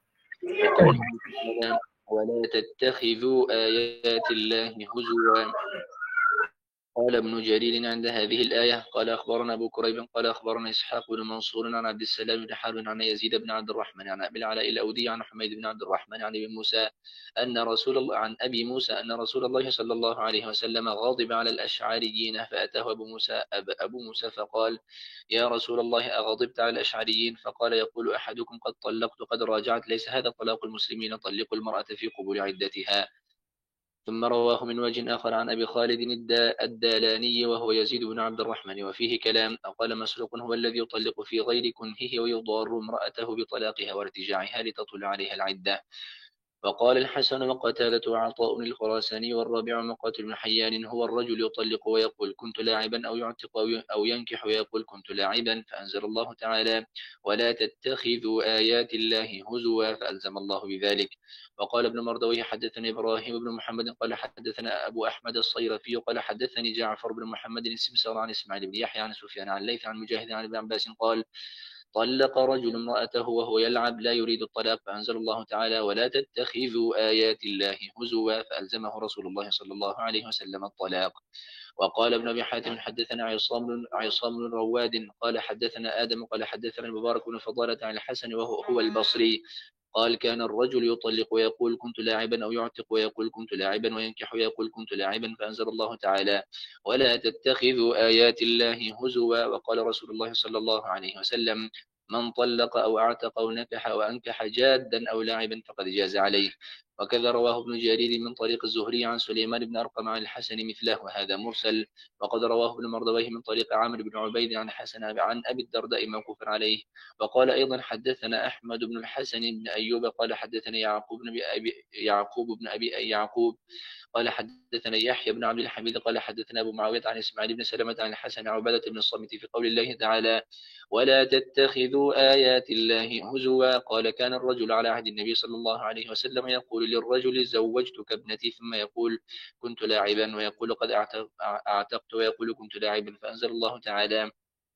[SPEAKER 2] ولا تتخذوا آيات الله هزوا. قال ابن جرير عند هذه الآية قال أخبرنا أبو كريب قال أخبرنا إسحاق بن منصور عن عبد السلام بن حرب عن يزيد بن عبد الرحمن عن أبي العلاء الأودي عن حميد بن عبد الرحمن عن أبي موسى أن رسول الله عن أبي موسى أن رسول الله صلى الله عليه وسلم غاضب على الأشعريين فأتاه أبو موسى أب أبو موسى فقال يا رسول الله أغضبت على الأشعريين؟ فقال يقول أحدكم قد طلقت قد راجعت ليس هذا طلاق المسلمين طلقوا المرأة في قبول عدتها. ثم رواه من وجه آخر عن أبي خالد الدالاني وهو يزيد بن عبد الرحمن وفيه كلام. قال مسروق هو الذي يطلق في غير كنهه ويضار امرأته بطلاقها وارتجاعها لتطل عليها العدة. وقال الحسن وقتادة وعطاء الخراساني والرابع مقاتل بن حيان هو الرجل يطلق ويقول كنت لاعبا أو يعتق أو ينكح ويقول كنت لاعبا، فأنزل الله تعالى ولا تتخذوا آيات الله هزوا فألزم الله بذلك. وقال ابن مردويه حدثني إبراهيم بن محمد قال حدثنا أبو أحمد الصيرفي قال حدثني جعفر بن محمد السمسار عن إسماعيل بن يحيى عن سفيان عن ليث عن مجاهد عن ابن عباس قال طلق رجل امرأته وهو يلعب لا يريد الطلاق، فأنزل الله تعالى ولا تتخذوا آيات الله هزوا فألزمه رسول الله صلى الله عليه وسلم الطلاق. وقال ابن أبي حاتم حدثنا عصام عصام بن رواد قال حدثنا آدم قال حدثنا المبارك بن فضالة عن الحسن وهو هو البصري قال كان الرجل يطلق ويقول كنت لاعبا أو يعتق ويقول كنت لاعبا وينكح ويقول كنت لاعبا، فأنزل الله تعالى ولا تتخذوا آيات الله هزوا. وقال رسول الله صلى الله عليه وسلم من طلق أو اعتق أو نكح وأنكح جادا أو لاعبا فقد جاز عليه. وكذا رواه ابن جرير من طريق الزهري عن سليمان بن أرقم عن الحسن مثله وهذا مرسل. وقد رواه ابن مردويه من طريق عمرو بن عبيد عن حسن عن أبي الدرداء موقوفا عليه. وقال أيضا حدثنا أحمد بن الحسن بن أيوب قال حدثني يعقوب بن أبي يعقوب بن أبي يعقوب قال حدثنا يحيى بن عبد الحميد قال حدثنا أبو معاوية عن إسماعيل بن سلمة عن الحسن عبادة بن الصامت في قول الله تعالى ولا تتخذوا آيات الله هزوا قال كان الرجل على عهد النبي صلى الله عليه وسلم يقول للرجل زوجتك ابنتي ثم يقول كنت لاعبا ويقول قد أعتقت ويقول كنت لاعبا فأنزل الله تعالى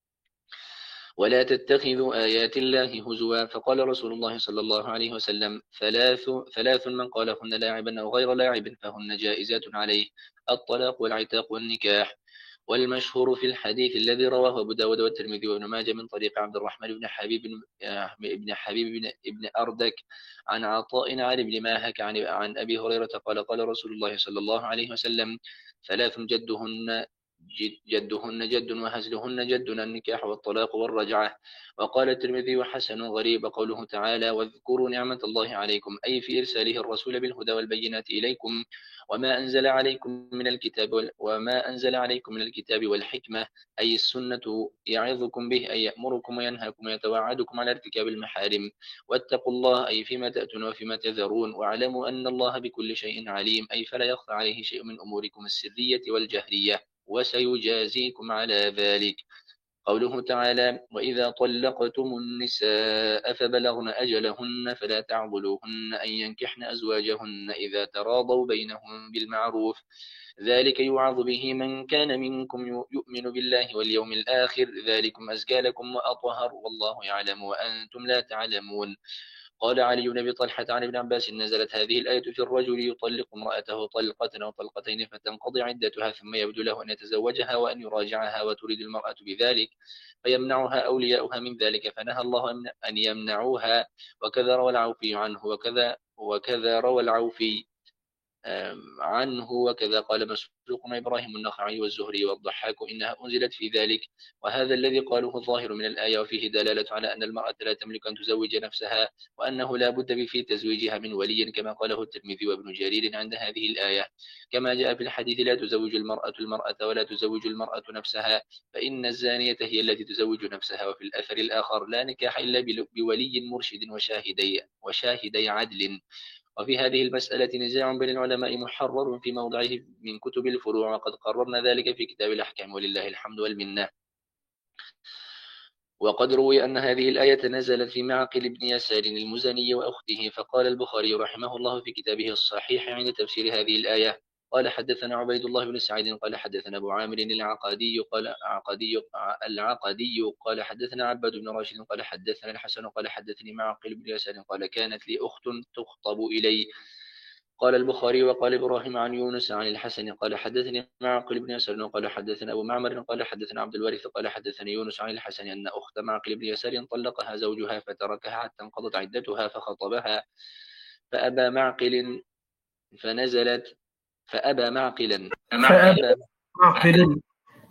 [SPEAKER 2] ولا تتخذوا آيات الله هزوا فقال رسول الله صلى الله عليه وسلم ثلاث, ثلاث من قالهن لاعبا أو غير لاعب فهن جائزات عليه الطلاق والعتاق والنكاح. والمشهور في الحديث الذي رواه أبو داود والترمذي وابن ماجه من طريق عبد الرحمن بن حبيب بن حبيب بن ابن أردك عن عطاء عن ابن ماهك عن عن أبي هريرة قال قال رسول الله صلى الله عليه وسلم ثلاث جدهن جدهن جد وهزلهن جد النكاح والطلاق والرجعة. وقال الترمذي وحسن غريب قوله تعالى واذكروا نعمة الله عليكم أي في إرساله الرسول بالهدى والبينات إليكم وما أنزل عليكم من الكتاب وما أنزل عليكم من الكتاب والحكمة أي السنة يعظكم به أي يأمركم وينهاكم ويتوعدكم على ارتكاب المحارم واتقوا الله أي فيما تأتون وفيما تذرون واعلموا أن الله بكل شيء عليم أي فلا يخفى عليه شيء من أموركم السرية والجهرية وسيجازيكم على ذلك. قوله تعالى وإذا طلقتم النساء فبلغن أجلهن فلا تعضلوهن أن ينكحن أزواجهن إذا تراضوا بينهم بالمعروف ذلك يوعظ به من كان منكم يؤمن بالله واليوم الآخر ذلكم أزكى لكم وأطهر والله يعلم وأنتم لا تعلمون. قال علي بن أبي طلحة عن ابن عباس نزلت هذه الآية في الرجل يطلق امرأته طلقة أو طلقتين فتنقضي عدتها ثم يبدو له أن يتزوجها وأن يراجعها وتريد المرأة بذلك فيمنعها أولياؤها من ذلك فنهى الله أن يمنعوها. وكذا روى العوفي عنه وكذا وكذا روى العوفي عنه وكذا قال مسروق إبراهيم النخعي والزهري والضحاك إنها أنزلت في ذلك. وهذا الذي قاله الظاهر من الآية وفيه دلالة على أن المرأة لا تملك أن تزوج نفسها وأنه لا بد في تزويجها من ولي كما قاله الترمذي وابن جرير عند هذه الآية كما جاء في الحديث لا تزوج المرأة المرأة ولا تزوج المرأة نفسها فإن الزانية هي التي تزوج نفسها. وفي الأثر الآخر لا نكاح إلا بولي مرشد وشاهدي, وشاهدي عدل. وفي هذه المسألة نزاع بين العلماء محرر في موضعه من كتب الفروع وقد قررنا ذلك في كتاب الأحكام ولله الحمد والمنة. وقد روي أن هذه الآية نزلت في معقل بن يسار المزني وأخته فقال البخاري رحمه الله في كتابه الصحيح عند تفسير هذه الآية قال حدثنا عبيد الله بن سعيد قال حدثنا أبو عامر العقدي قال عقدي العقدي قال حدثنا عباد بن راشد قال حدثنا الحسن قال حدثني معقل بن يسار قال كانت لي أخت تخطب إلي. قال البخاري وقال إبراهيم عن يونس عن الحسن قال حدثني معقل بن يسار قال حدثنا أبو معمر قال حدثنا عبد الوارث قال حدثني يونس عن الحسن أن أخت معقل بن يسار طلقها زوجها فتركها حتى انقضت عدتها فخطبها فأبى معقل فنزلت فأبى معقلا
[SPEAKER 1] فأبى معقل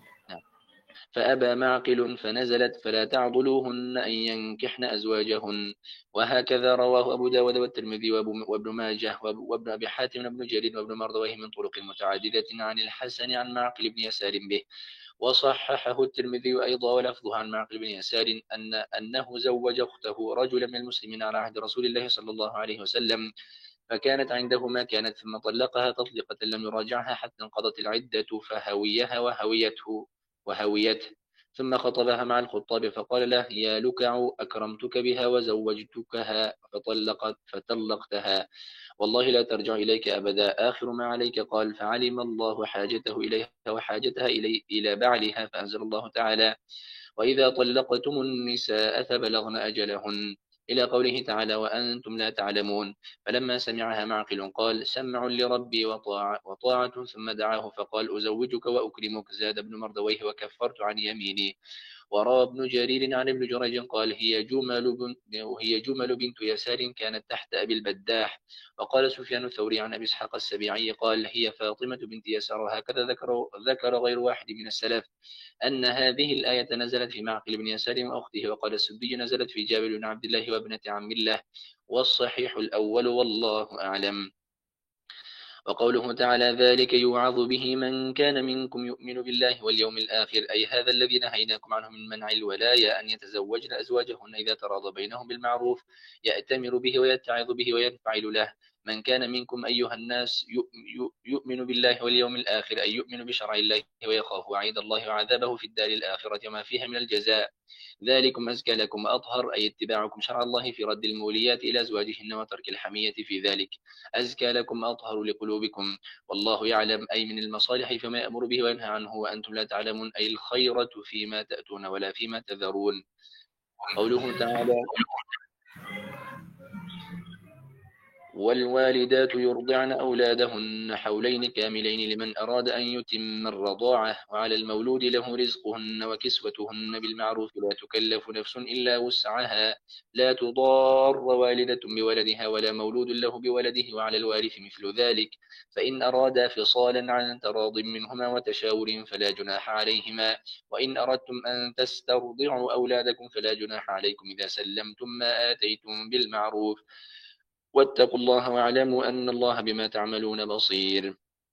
[SPEAKER 2] فأبى معقل فنزلت فلا تعضلوهن أن ينكحن أزواجهن. وهكذا رواه أبو داود والترمذي وابن ماجه وابن أبي حاتم وابن جرير وابن مردويه من طرق متعددة عن الحسن عن معقل بن يسار به وصححه الترمذي أيضا ولفظه عن معقل بن يسار أن أنه زوج أخته رجلا من المسلمين على عهد رسول الله صلى الله عليه وسلم فكانت عنده ما كانت ثم طلقها تطلقة لم يراجعها حتى انقضت العدة فهويها وهويته وهويته ثم خطبها مع الخطاب فقال له يا لكع أكرمتك بها وزوجتكها فطلقت فطلقتها والله لا ترجع إليك أبدا آخر ما عليك قال فعلم الله حاجته إليها وحاجتها إلي إلى بعلها فأنزل الله تعالى وإذا طلقتم النساء فبلغن أجلهن إلى قوله تعالى وأنتم لا تعلمون. فلما سمعها معقل قال سمع لربي وطاعة, وطاعة ثم دعاه فقال أزوجك وأكرمك زاد ابن مردويه وكفرت عن يميني. وروى ابن جرير عن ابن جريج قال هي جمل بنت وهي جمل بنت يسار كانت تحت أبي البداح. وقال سفيان الثوري عن أبي إسحاق السبيعي قال هي فاطمة بنت يسار. وهكذا ذكر ذكر غير واحد من السلف أن هذه الآية نزلت في معقل بن يسار وأخته. وقال السدي نزلت في جابر بن عبد الله وابنة عم الله والصحيح الأول والله أعلم. وقوله تعالى ذلك يوعظ به من كان منكم يؤمن بالله واليوم الآخر، أي هذا الذي نهيناكم عنه من منع الولاية أن يتزوجن أزواجهن إذا تراضى بينهم بالمعروف يأتمر به ويتعظ به وينفعل له. من كان منكم أيها الناس يؤمن بالله واليوم الآخر، أي يؤمن بشرع الله ويخاف وعيد الله وعذابه في الدار الآخرة وما فيها من الجزاء. ذلكم أزكى لكم أطهر، أي اتباعكم شرع الله في رد الموليات إلى أزواجهن وترك الحمية في ذلك. أزكى لكم أطهر لقلوبكم، والله يعلم، أي من المصالح فيما يأمر به وينهى عنه وأنتم لا تعلمون، أي الخيرة فيما تأتون ولا فيما تذرون. قوله تعالى والوالدات يرضعن أولادهن حولين كاملين لمن أراد أن يتم الرضاعة، وعلى المولود له رزقهن وكسوتهن بالمعروف لا تكلف نفس إلا وسعها، لا تضار والدة بولدها ولا مولود له بولده، وعلى الوارث مثل ذلك، فإن أرادا فصالا عن تراض منهما وتشاور فلا جناح عليهما، وإن أردتم أن تسترضعوا أولادكم فلا جناح عليكم إذا سلمتم ما آتيتم بالمعروف، واتقوا الله واعلموا أن الله بما تعملون بصير.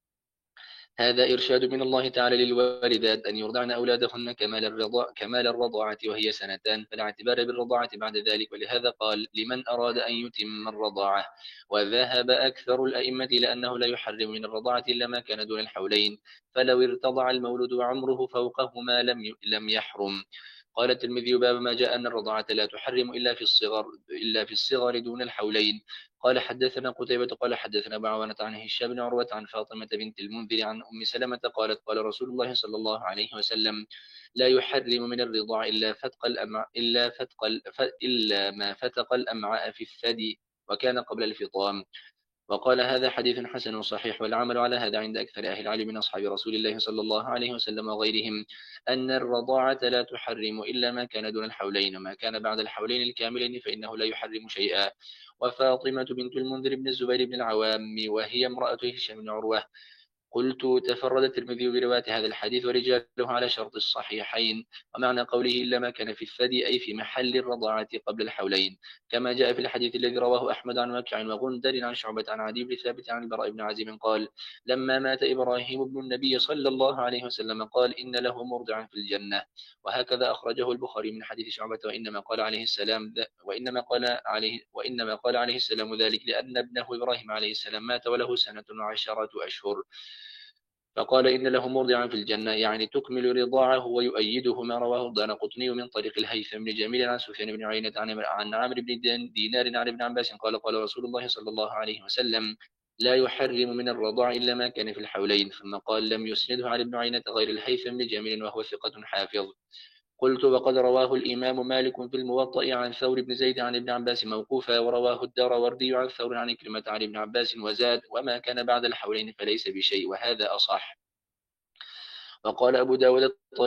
[SPEAKER 2] هذا إرشاد من الله تعالى للوالدات أن يرضعن أولادهن كمال الرضاعة, كمال الرضاعة وهي سنتان، فلا اعتبار بالرضاعة بعد ذلك، ولهذا قال لمن أراد أن يتم الرضاعة. وذهب أكثر الأئمة لأنه لا يحرم من الرضاعة إلا ما كان دون الحولين، فلو ارتضع المولود وعمره فوقهما لم لم يحرم. قال الترمذي باب ما جاء أن الرضاعة لا تحرم إلا في الصغر إلا في الصغر دون الحولين. قال حدثنا قتيبة قال حدثنا أبو عوانة عن هشام بن عروة عن فاطمة بنت المنذر عن أم سلمة قالت قال رسول الله صلى الله عليه وسلم لا يحرم من الرضاع إلا فتق الأمع إلا فتق إلا ما فتق الأمعاء في الثدي وكان قبل الفطام. وقال هذا حديث حسن صحيح، والعمل على هذا عند أكثر أهل العلم من أصحاب رسول الله صلى الله عليه وسلم وغيرهم أن الرضاعة لا تحرم إلا ما كان دون الحولين، وما كان بعد الحولين الكاملين فإنه لا يحرم شيئا. وفاطمة بنت المنذر بن الزبير بن العوام وهي امرأة هشام بن عروة. قلت تفرد الترمذي برواية هذا الحديث ورجاله على شرط الصحيحين، ومعنى قوله إلا ما كان في الثدي أي في محل الرضاعة قبل الحولين، كما جاء في الحديث الذي رواه أحمد عن وكيع وغندر عن شعبة عن عدي بن ثابت عن البراء بن عازب قال لما مات إبراهيم بن النبي صلى الله عليه وسلم قال إن له مرضعا في الجنة. وهكذا أخرجه البخاري من حديث شعبة وإنما قال عليه السلام وإنما قال عليه وإنما قال عليه السلام ذلك لأن ابنه إبراهيم عليه السلام مات وله سنة وعشرة أشهر، فقال إن له مرضعا في الجنة، يعني تكمل رضاعه. ويؤيده ما رواه الدارقطني من طريق الهيثم بن جميل عن سفيان بن عيينة عن عامر بن دينار عن ابن عباس قال قال رسول الله صلى الله عليه وسلم لا يحرم من الرضاع إلا ما كان في الحولين، ثم قال لم يسنده عن ابن عيينة غير الهيثم بن جميل وهو ثقة حافظ. قلت وقد رواه الإمام مالك في الموطأ عن ثور بن زيد عن ابن عباس موقوفا، ورواه الداروردي عن ثور عن كلمة عن ابن عباس وزاد وما كان بعد الحولين فليس بشيء، وهذا أصح. وقال أبو داود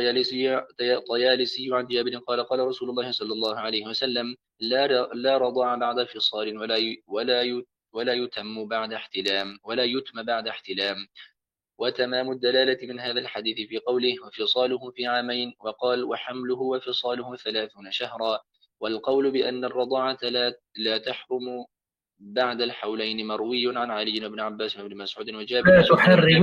[SPEAKER 2] الطيالسي عن جابر قال قال رسول الله صلى الله عليه وسلم لا لا رضاع بعد فصال ولا ولا ولا يتم بعد احتلام ولا يتم بعد احتلام. وتمام الدلالة من هذا الحديث في قوله وفصاله في عامين، وقال وحمله وفصاله ثلاثون شهرا. والقول بأن الرضاعة لا, لا تحرم بعد الحولين مروي عن علي بن عباس بن مسعود وجابر
[SPEAKER 1] لا تحرم.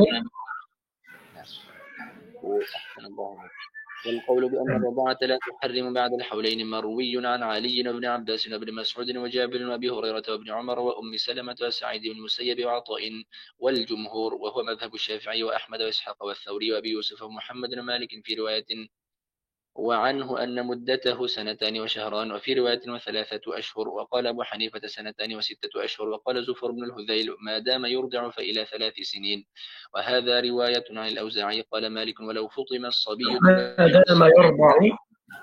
[SPEAKER 2] والقول بأن الرضاعة لا تحرم بعد الحولين مروي عن علي بن عباس بن مسعود وجابر وأبي هريرة وابن عمر وأم سلمة وسعيد بن المسيب وعطاء والجمهور، وهو مذهب الشافعي وأحمد وإسحاق والثوري وأبي يوسف ومحمد ومالك في رواية، وعنه أن مدته سنتان وشهران، وفي رواية وثلاثة أشهر. وقال أبو حنيفة سنتان وستة أشهر. وقال زفر بن الهذيل ما دام يرضع فإلى ثلاث سنين، وهذا رواية عن الأوزاعي. قال مالك ولو فطم الصبي
[SPEAKER 1] ما دام يرضع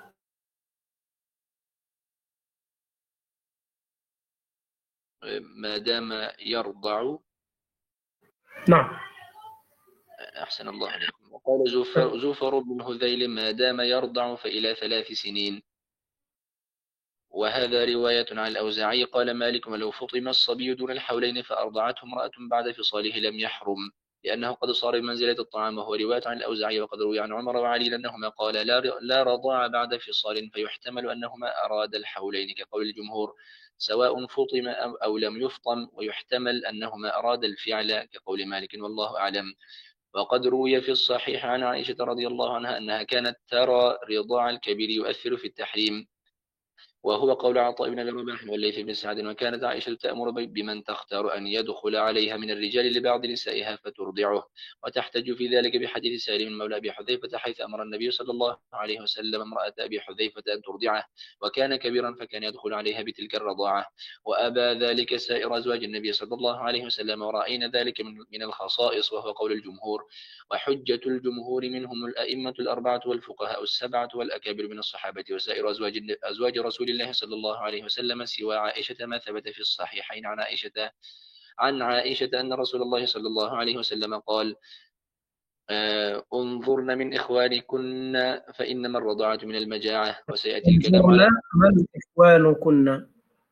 [SPEAKER 2] ما دام يرضع
[SPEAKER 1] نعم
[SPEAKER 2] أحسن الله عليكم. وقال زفر, زفر بن الهذيل ما دام يرضع فإلى ثلاث سنين، وهذا رواية عن الأوزاعي. قال مالك ولو فطم الصبي دون الحولين فأرضعته امرأة بعد فصاله لم يحرم، لأنه قد صار بمنزلة الطعام، وهو رواية عن الأوزاعي. وقد روي عن عمر وعلي أنهما قال لا لا رضاع بعد فصال، فيحتمل أنهما أراد الحولين كقول الجمهور سواء فطم أو لم يفطم، ويحتمل أنهما أراد الفعل كقول مالك، والله أعلم. وقد روي في الصحيح عن عائشة رضي الله عنها أنها كانت ترى رضاع الكبير يؤثر في التحريم، وهو قول عطاء بن أبي رباح والليث بن سعد. وكانت عائشة تأمر بمن تختار أن يدخل عليها من الرجال لبعض نسائها فترضعه، وتحتج في ذلك بحديث سالم مولى أبي حذيفة حيث أمر النبي صلى الله عليه وسلم امرأة أبي حذيفة أن ترضعه، وكان كبيرا فكان يدخل عليها بتلك الرضاعة، وأبى ذلك سائر أزواج النبي صلى الله عليه وسلم، ورأينا ذلك من الخصائص، وهو قول الجمهور. وحجة الجمهور منهم الأئمة الأربعة والفقهاء السبعة والأكابر من الصحابة وسائر أزواج أزواج رسول الله صلى الله عليه وسلم سوى عائشة، ما ثبت في الصحيحين عن عائشة عن عائشة أن رسول الله صلى الله عليه وسلم قال آه انظرن من إخوانكن فإنما الرضاعة من المجاعة، وسيأتي الكلام على
[SPEAKER 1] من إخوانكن.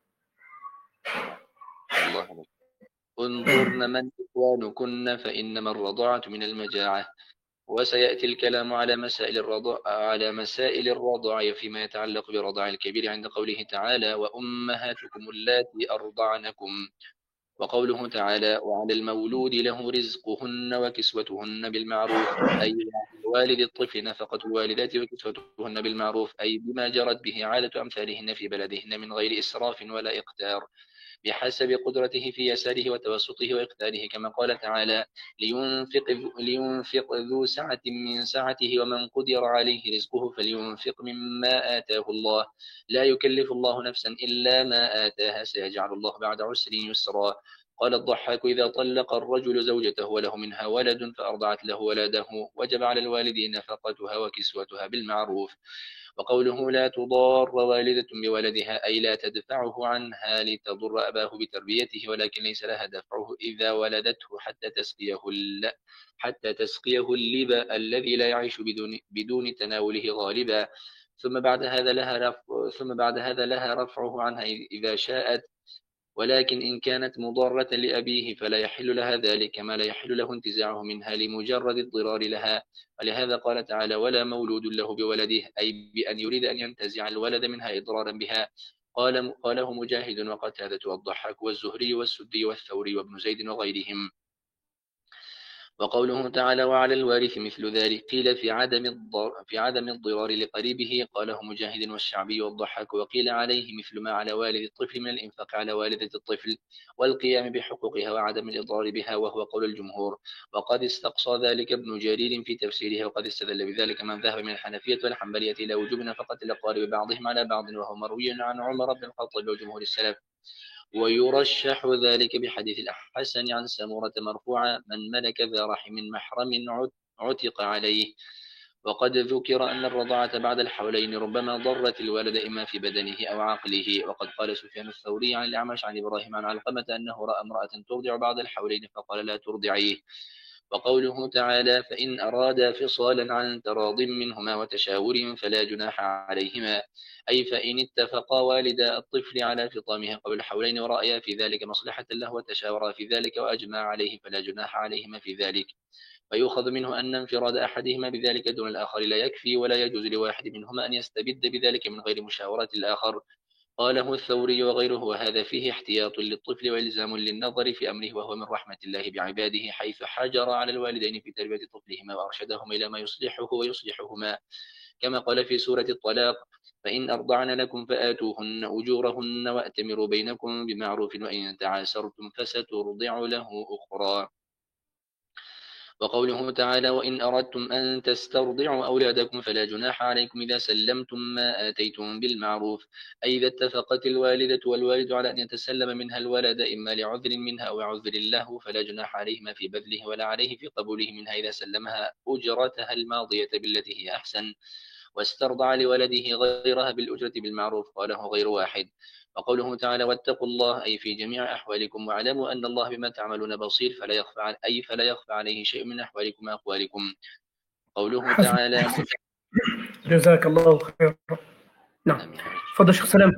[SPEAKER 2] الله عليك. انظرن من إخوانكن فإنما الرضاعة من المجاعة، وسيأتي الكلام على مسائل الرضاع على مسائل الرضاع فيما يتعلق برضاع الكبير عند قوله تعالى وأمهاتكم اللاتي أرضعنكم، وقوله تعالى وعلى المولود له رزقهن وكسوتهن بالمعروف، أي والد الطفل نفقة الوالدات وكسوتهن بالمعروف، أي بما جرت به عادة أمثالهن في بلدهن من غير إسراف ولا إقتار، بحسب قدرته في يساره وتوسطه وإقتاره، كما قال تعالى لينفق, لينفق ذو سعة من سعته ومن قدر عليه رزقه فلينفق مما آتاه الله لا يكلف الله نفسا إلا ما آتاها سيجعل الله بعد عسر يسرا. قال الضحاك إذا طلق الرجل زوجته وله منها ولد فأرضعت له ولده وجب على الوالدين نفقتها وكسوتها بالمعروف. وقوله لا تضار والدة بولدها أي لا تدفعه عنها لتضر أباه بتربيته، ولكن ليس لها دفعه إذا ولدته حتى تسقيه حتى تسقيه اللبا الذي لا يعيش بدون بدون تناوله غالبا، ثم بعد هذا لها رفع ثم بعد هذا لها رفعه عنها إذا شاءت، ولكن إن كانت مضارة لأبيه فلا يحل لها ذلك ما لا يحل له انتزاعه منها لمجرد الضرار لها. ولهذا قال تعالى ولا مولود له بولده، أي بأن يريد أن ينتزع الولد منها إضرارا بها. قال قاله مجاهد وقتادة والضحاك والزهري والسدي والثوري وابن زيد وغيرهم. وقوله تعالى وعلى الوارث مثل ذلك قيل في عدم الضرر في عدم الضرار لقريبه، قاله مجاهد والشعبي والضحاك، وقيل عليه مثل ما على والد الطفل من الإنفاق على والدة الطفل والقيام بحقوقها وعدم الإضرار بها، وهو قول الجمهور. وقد استقصى ذلك ابن جرير في تفسيره، وقد استدل بذلك من ذهب من الحنفية والحنبلية إلى وجوب نفقة الأقارب بعضهم على بعض، وهو مروي عن عمر بن الخطاب وجمهور السلف. ويرشح ذلك بحديث الحسن عن سمورة مرفوعا من ملك ذا رحم محرم عتق عليه. وقد ذكر أن الرضاعة بعد الحولين ربما ضرت الولد إما في بدنه أو عقله. وقد قال سفيان الثوري عن الأعمش عن إبراهيم عن علقمة أنه رأى امرأة ترضع بعد الحولين فقال لا ترضعيه. وقوله تعالى فإن أرادا فصالا عن تراض منهما وتشاور فلا جناح عليهما، أي فإن اتفقا والدا الطفل على فطامها قبل الحولين ورأيا في ذلك مصلحة له وتشاورا في ذلك وأجمع عليه فلا جناح عليهما في ذلك. فيؤخذ منه أن انفراد أحدهما بذلك دون الآخر لا يكفي، ولا يجوز لواحد منهما أن يستبد بذلك من غير مشاورة الآخر. قاله الثوري وغيره وهذا فيه احتياط للطفل وإلزام للنظر في أمره، وهو من رحمة الله بعباده حيث حجر على الوالدين في تربية طفلهما وأرشدهما إلى ما يصلحه ويصلحهما، كما قال في سورة الطلاق فإن أرضعن لكم فآتوهن أجورهن وأتمروا بينكم بمعروف وإن تعاسرتم فسترضع له أخرى. وقوله تعالى وإن أردتم أن تسترضعوا أولادكم فلا جناح عليكم إذا سلمتم ما آتيتم بالمعروف، أي إذا اتفقت الوالدة والوالد على أن يتسلم منها الولد إما لعذر منها أو عذر له فلا جناح عليهما في بذله ولا عليه في قبوله منها إذا سلمها أجرتها الماضية بالتي هي أحسن، واسترضع لولده غيرها بالأجرة بالمعروف قاله غير واحد. وقوله تعالى واتقوا الله أي في جميع أحوالكم واعلموا أن الله بما تعملون بصير فلا يخفى أي فلا يخفى عليه شيء من أحوالكم وأقوالكم. قوله تعالى
[SPEAKER 1] جزاك الله خيرا. نعم تفضل شيخ سلام.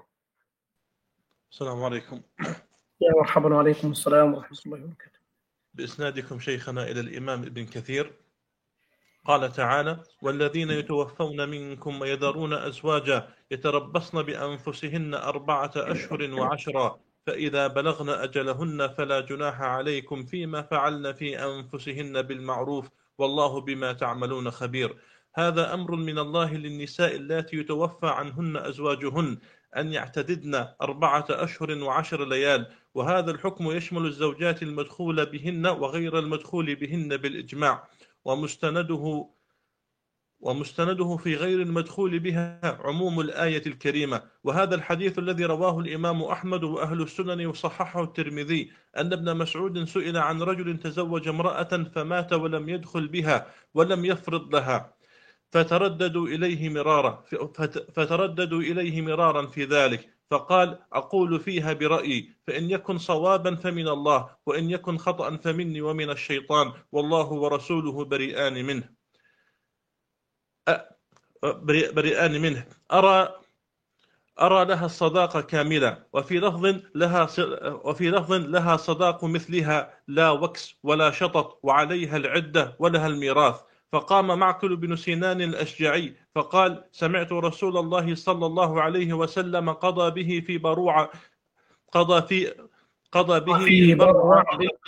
[SPEAKER 3] السلام عليكم.
[SPEAKER 1] يا مرحبا وعليكم السلام ورحمة الله وبركاته.
[SPEAKER 3] بإسنادكم شيخنا إلى الإمام ابن كثير قال تعالى: والذين يتوفون منكم ويذرون أزواجا يتربصن بأنفسهن أربعة أشهر وعشرا فإذا بلغن أجلهن فلا جناح عليكم فيما فعلن في أنفسهن بالمعروف والله بما تعملون خبير. هذا أمر من الله للنساء اللاتي يتوفى عنهن أزواجهن أن يعتددن أربعة أشهر وعشر ليال، وهذا الحكم يشمل الزوجات المدخول بهن وغير المدخول بهن بالإجماع، ومستنده ومستنده في غير المدخول بها عموم الآية الكريمة. وهذا الحديث الذي رواه الإمام أحمد وأهل السنن وصححه الترمذي أن ابن مسعود سئل عن رجل تزوج امرأة فمات ولم يدخل بها ولم يفرض لها، فترددوا إليه مرارا فترددوا إليه مرارا في ذلك، فقال: أقول فيها برأيي، فإن يكن صوابا فمن الله، وإن يكن خطأ فمني ومن الشيطان، والله ورسوله بريئان منه بريئان منه أرى أرى لها الصداقة كاملة، وفي لفظ لها وفي لفظ لها صداق مثلها لا وكس ولا شطط، وعليها العدة ولها الميراث. فقام معقل بن سنان الأشجعي فقال: سمعت رسول الله صلى الله عليه وسلم قضى به في بروع قضى في قضى به في بروع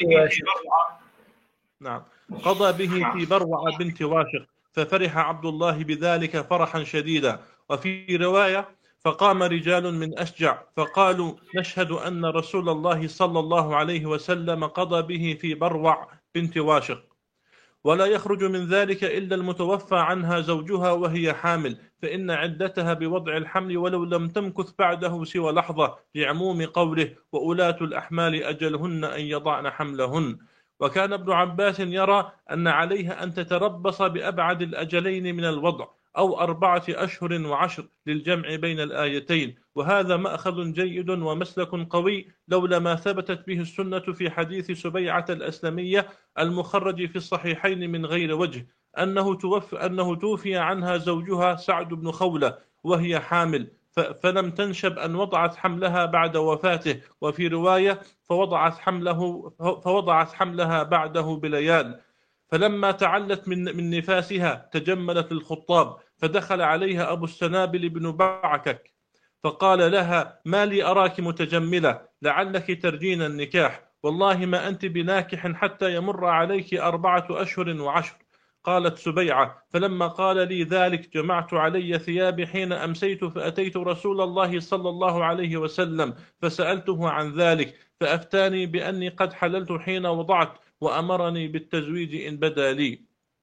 [SPEAKER 3] نعم قضى به في بروع بنت واشق، ففرح عبد الله بذلك فرحا شديدا. وفي رواية: فقام رجال من أشجع فقالوا: نشهد أن رسول الله صلى الله عليه وسلم قضى به في بروع بنت واشق، ولا يخرج من ذلك إلا المتوفى عنها زوجها وهي حامل، فإن عدتها بوضع الحمل ولو لم تمكث بعده سوى لحظة، لعموم قوله: وأولاة الأحمال أجلهن أن يضعن حملهن. وكان ابن عباس يرى أن عليها أن تتربص بأبعد الأجلين من الوضع، أو أربعة أشهر وعشر، للجمع بين الآيتين، وهذا مأخذ جيد ومسلك قوي لولا ما ثبتت به السنة في حديث سبيعة الأسلمية المخرج في الصحيحين من غير وجه أنه توفي, أنه توفي عنها زوجها سعد بن خولة وهي حامل، فلم تنشب أن وضعت حملها بعد وفاته. وفي رواية: فوضعت حمله فوضعت حملها بعده بليال، فلما تعلت من من نفاسها تجملت للخطاب، فدخل عليها أبو السنابل بن بعكك فقال لها: ما لي أراك متجملة، لعلك ترجين النكاح، والله ما أنت بناكح حتى يمر عليك أربعة أشهر وعشر. قالت سبيعة: فلما قال لي ذلك جمعت علي ثيابي حين أمسيت، فأتيت رسول الله صلى الله عليه وسلم فسألته عن ذلك، فأفتاني بأني قد حللت حين وضعت، وأمرني بالتزويج إن بدا لي.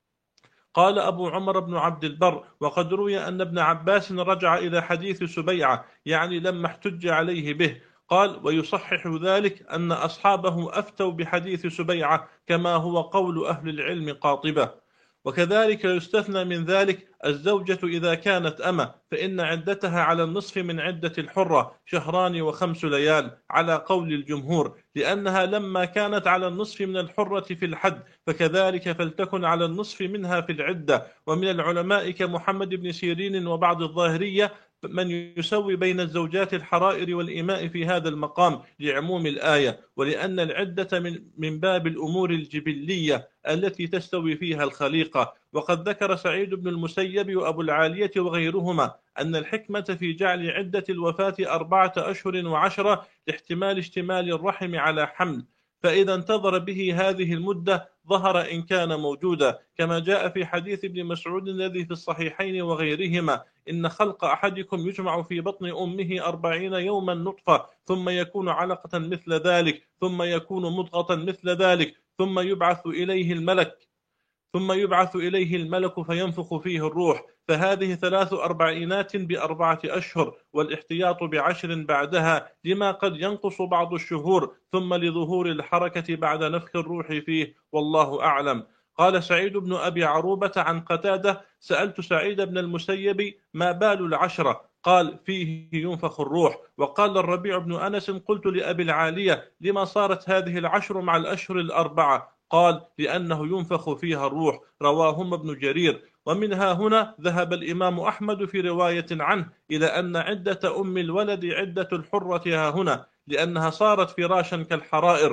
[SPEAKER 3] قال أبو عمر بن عبد البر: وقد روي أن ابن عباس رجع إلى حديث سبيعة، يعني لما احتج عليه به. قال: ويصحح ذلك أن أصحابه أفتوا بحديث سبيعة كما هو قول أهل العلم قاطبة. وكذلك يستثنى من ذلك الزوجة إذا كانت أمة، فإن عدتها على النصف من عدة الحرة، شهران وخمس ليال على قول الجمهور، لأنها لما كانت على النصف من الحرة في الحد فكذلك فلتكن على النصف منها في العدة. ومن العلماء كمحمد بن سيرين وبعض الظاهرية من يسوي بين الزوجات الحرائر والإماء في هذا المقام لعموم الآية، ولأن العدة من, من باب الأمور الجبلية التي تستوي فيها الخليقة. وقد ذكر سعيد بن المسيب وأبو العالية وغيرهما أن الحكمة في جعل عدة الوفاة أربعة أشهر وعشرة لاحتمال اشتمال الرحم على حمل، فإذا انتظر به هذه المدة ظهر إن كان موجودا، كما جاء في حديث ابن مسعود الذي في الصحيحين وغيرهما: إن خلق أحدكم يجمع في بطن أمه أربعين يوما نطفة، ثم يكون علقة مثل ذلك، ثم يكون مضغة مثل ذلك، ثم يبعث إليه الملك ثم يبعث إليه الملك فينفخ فيه الروح. فهذه ثلاث أربعينات بأربعة أشهر، والاحتياط بعشر بعدها، لما قد ينقص بعض الشهور، ثم لظهور الحركة بعد نفخ الروح فيه، والله أعلم. قال سعيد بن أبي عروبة عن قتادة: سألت سعيد بن المسيب: ما بال العشرة؟ قال: فيه ينفخ الروح. وقال الربيع بن أنس: قلت لأبي العالية: لما صارت هذه العشر مع الأشهر الأربعة؟ قال: لأنه ينفخ فيها الروح. رواهما ابن جرير. ومنها هنا ذهب الإمام أحمد في رواية عنه إلى أن عدة أم الولد عدة الحرة ها هنا، لأنها صارت فراشا كالحرائر.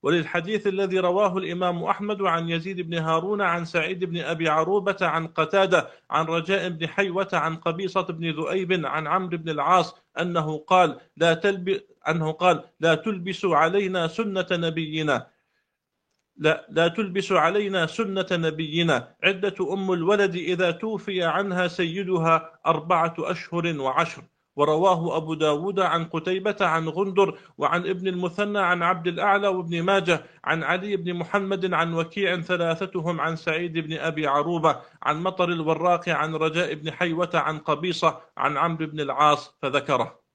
[SPEAKER 3] وللحديث الذي رواه الإمام أحمد عن يزيد بن هارون عن سعيد بن أبي عروبة عن قتادة عن رجاء بن حيوة عن قبيصة بن ذؤيب عن عمرو بن العاص أنه قال لا تلب أنه قال لا تلبسوا علينا سنة نبينا لا, لا تلبس علينا سنة نبينا عدة أم الولد إذا توفي عنها سيدها أربعة أشهر وعشر. ورواه أبو داود عن قتيبة عن غندر وعن ابن المثنى عن عبد الأعلى وابن ماجه عن علي بن محمد عن وكيع ثلاثتهم عن سعيد بن أبي عروبة عن مطر الوراق عن رجاء بن حيوة عن قبيصة عن عمرو بن العاص فذكره.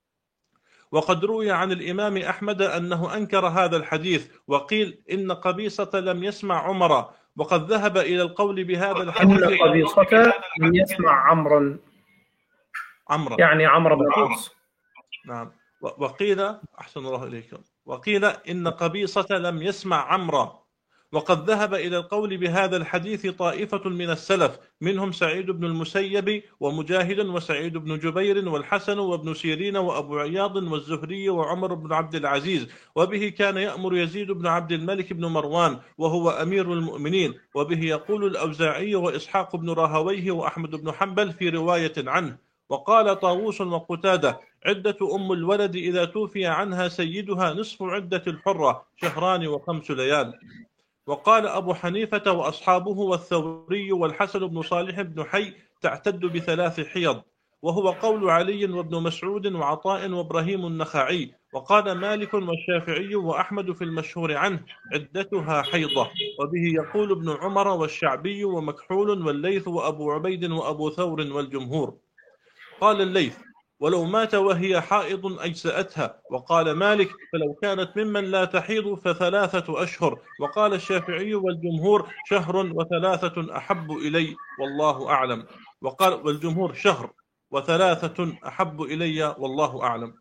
[SPEAKER 3] وقد روي عن الإمام أحمد أنه أنكر هذا الحديث وقيل إن قبيصة لم يسمع عمر، وقد ذهب إلى القول بهذا الحديث
[SPEAKER 1] إن قبيصة لم يسمع عمرا
[SPEAKER 3] عمرا
[SPEAKER 1] يعني عمرو بن العاص.
[SPEAKER 3] نعم. وقيل أحسن الله إليكم وقيل إن قبيصة لم يسمع عمرا، وقد ذهب إلى القول بهذا الحديث طائفة من السلف منهم سعيد بن المسيب ومجاهد وسعيد بن جبير والحسن وابن سيرين وأبو عياض والزهري وعمر بن عبد العزيز، وبه كان يأمر يزيد بن عبد الملك بن مروان وهو أمير المؤمنين، وبه يقول الأوزاعي وإسحاق بن راهويه وأحمد بن حنبل في رواية عنه. وقال طاووس وقتادة عدة أم الولد إذا توفي عنها سيدها نصف عدة الحرة شهران وخمس ليال. وقال أبو حنيفة وأصحابه والثوري والحسن بن صالح بن حي تعتد بثلاث حيض، وهو قول علي وابن مسعود وعطاء وإبراهيم النخعي. وقال مالك والشافعي وأحمد في المشهور عنه عدتها حيضة، وبه يقول ابن عمر والشعبي ومكحول والليث وأبو عبيد وأبو ثور والجمهور. قال الليث ولو مات وهي حائض أجزأتها. وقال مالك فلو كانت ممن لا تحيض فثلاثة أشهر. وقال الشافعي والجمهور شهر وثلاثة أحب إلي والله أعلم. وقال والجمهور شهر وثلاثة أحب إلي والله أعلم.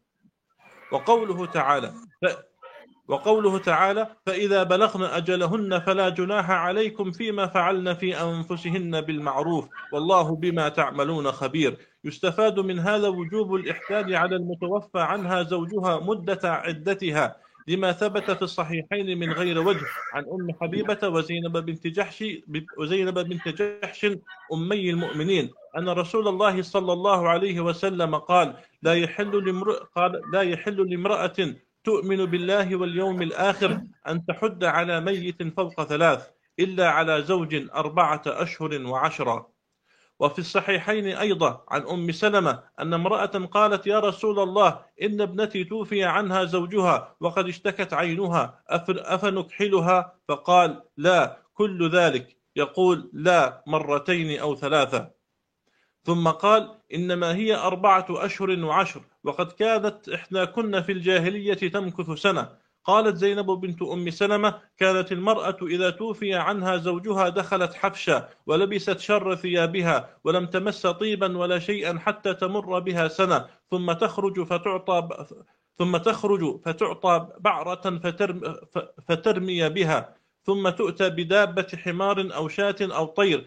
[SPEAKER 3] وقوله تعالى ف... وقوله تعالى فإذا بلغن أجلهن فلا جناح عليكم فيما فعلن في أنفسهن بالمعروف والله بما تعملون خبير. يستفاد من هذا وجوب الإحداد على المتوفى عنها زوجها مدة عدتها، لما ثبت في الصحيحين من غير وجه عن أم حبيبة وزينب بنت جحش وزينب بنت جحش أمي المؤمنين أن رسول الله صلى الله عليه وسلم قال لا يحل لامرأة قال لا يحل لامرأة تؤمن بالله واليوم الآخر أن تحد على ميت فوق ثلاث إلا على زوج أربعة أشهر وعشرة. وفي الصحيحين أيضا عن أم سلمة أن امرأة قالت يا رسول الله إن ابنتي توفي عنها زوجها وقد اشتكت عينها أفنكحلها؟ فقال لا كل ذلك، يقول لا مرتين أو ثلاثة. ثم قال إنما هي أربعة أشهر وعشر، وقد كانت إحداكن في الجاهلية تمكث سنة. قالت زينب بنت أم سلمة كانت المرأة إذا توفي عنها زوجها دخلت حفشا ولبست شر ثيابها ولم تمس طيبا ولا شيئا حتى تمر بها سنة، ثم تخرج فتعطى ثم تخرج فتعطى بعرة فترمي, فترمي بها، ثم تؤتى بدابة حمار أو شاة أو طير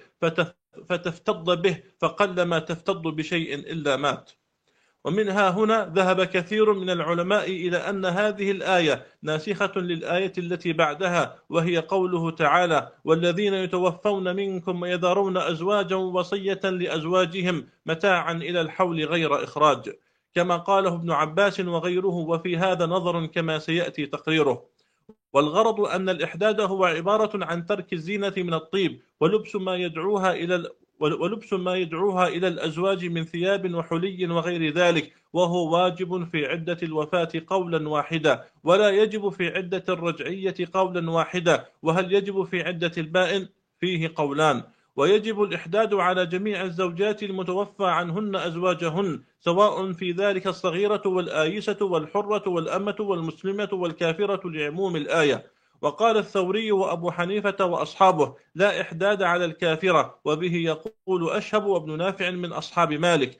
[SPEAKER 3] فتفتض به، فقلما تفتض بشيء إلا مات. ومنها هنا ذهب كثير من العلماء إلى أن هذه الآية ناسخة للآية التي بعدها، وهي قوله تعالى والذين يتوفون منكم ويذرون أزواجا وصية لأزواجهم متاعا إلى الحول غير إخراج، كما قاله ابن عباس وغيره، وفي هذا نظر كما سيأتي تقريره. والغرض أن الإحداد هو عبارة عن ترك الزينة من الطيب ولبس ما يدعوها إلى ولبس ما يدعوها إلى الأزواج من ثياب وحلي وغير ذلك، وهو واجب في عدة الوفاة قولا واحدا، ولا يجب في عدة الرجعية قولا واحدا. وهل يجب في عدة البائن؟ فيه قولان. ويجب الإحداد على جميع الزوجات المتوفى عنهن أزواجهن، سواء في ذلك الصغيرة والآيسة والحرة والأمة والمسلمة والكافرة لعموم الآية. وقال الثوري وأبو حنيفة وأصحابه لا إحداد على الكافرة، وبه يقول أشهب وابن نافع من أصحاب مالك.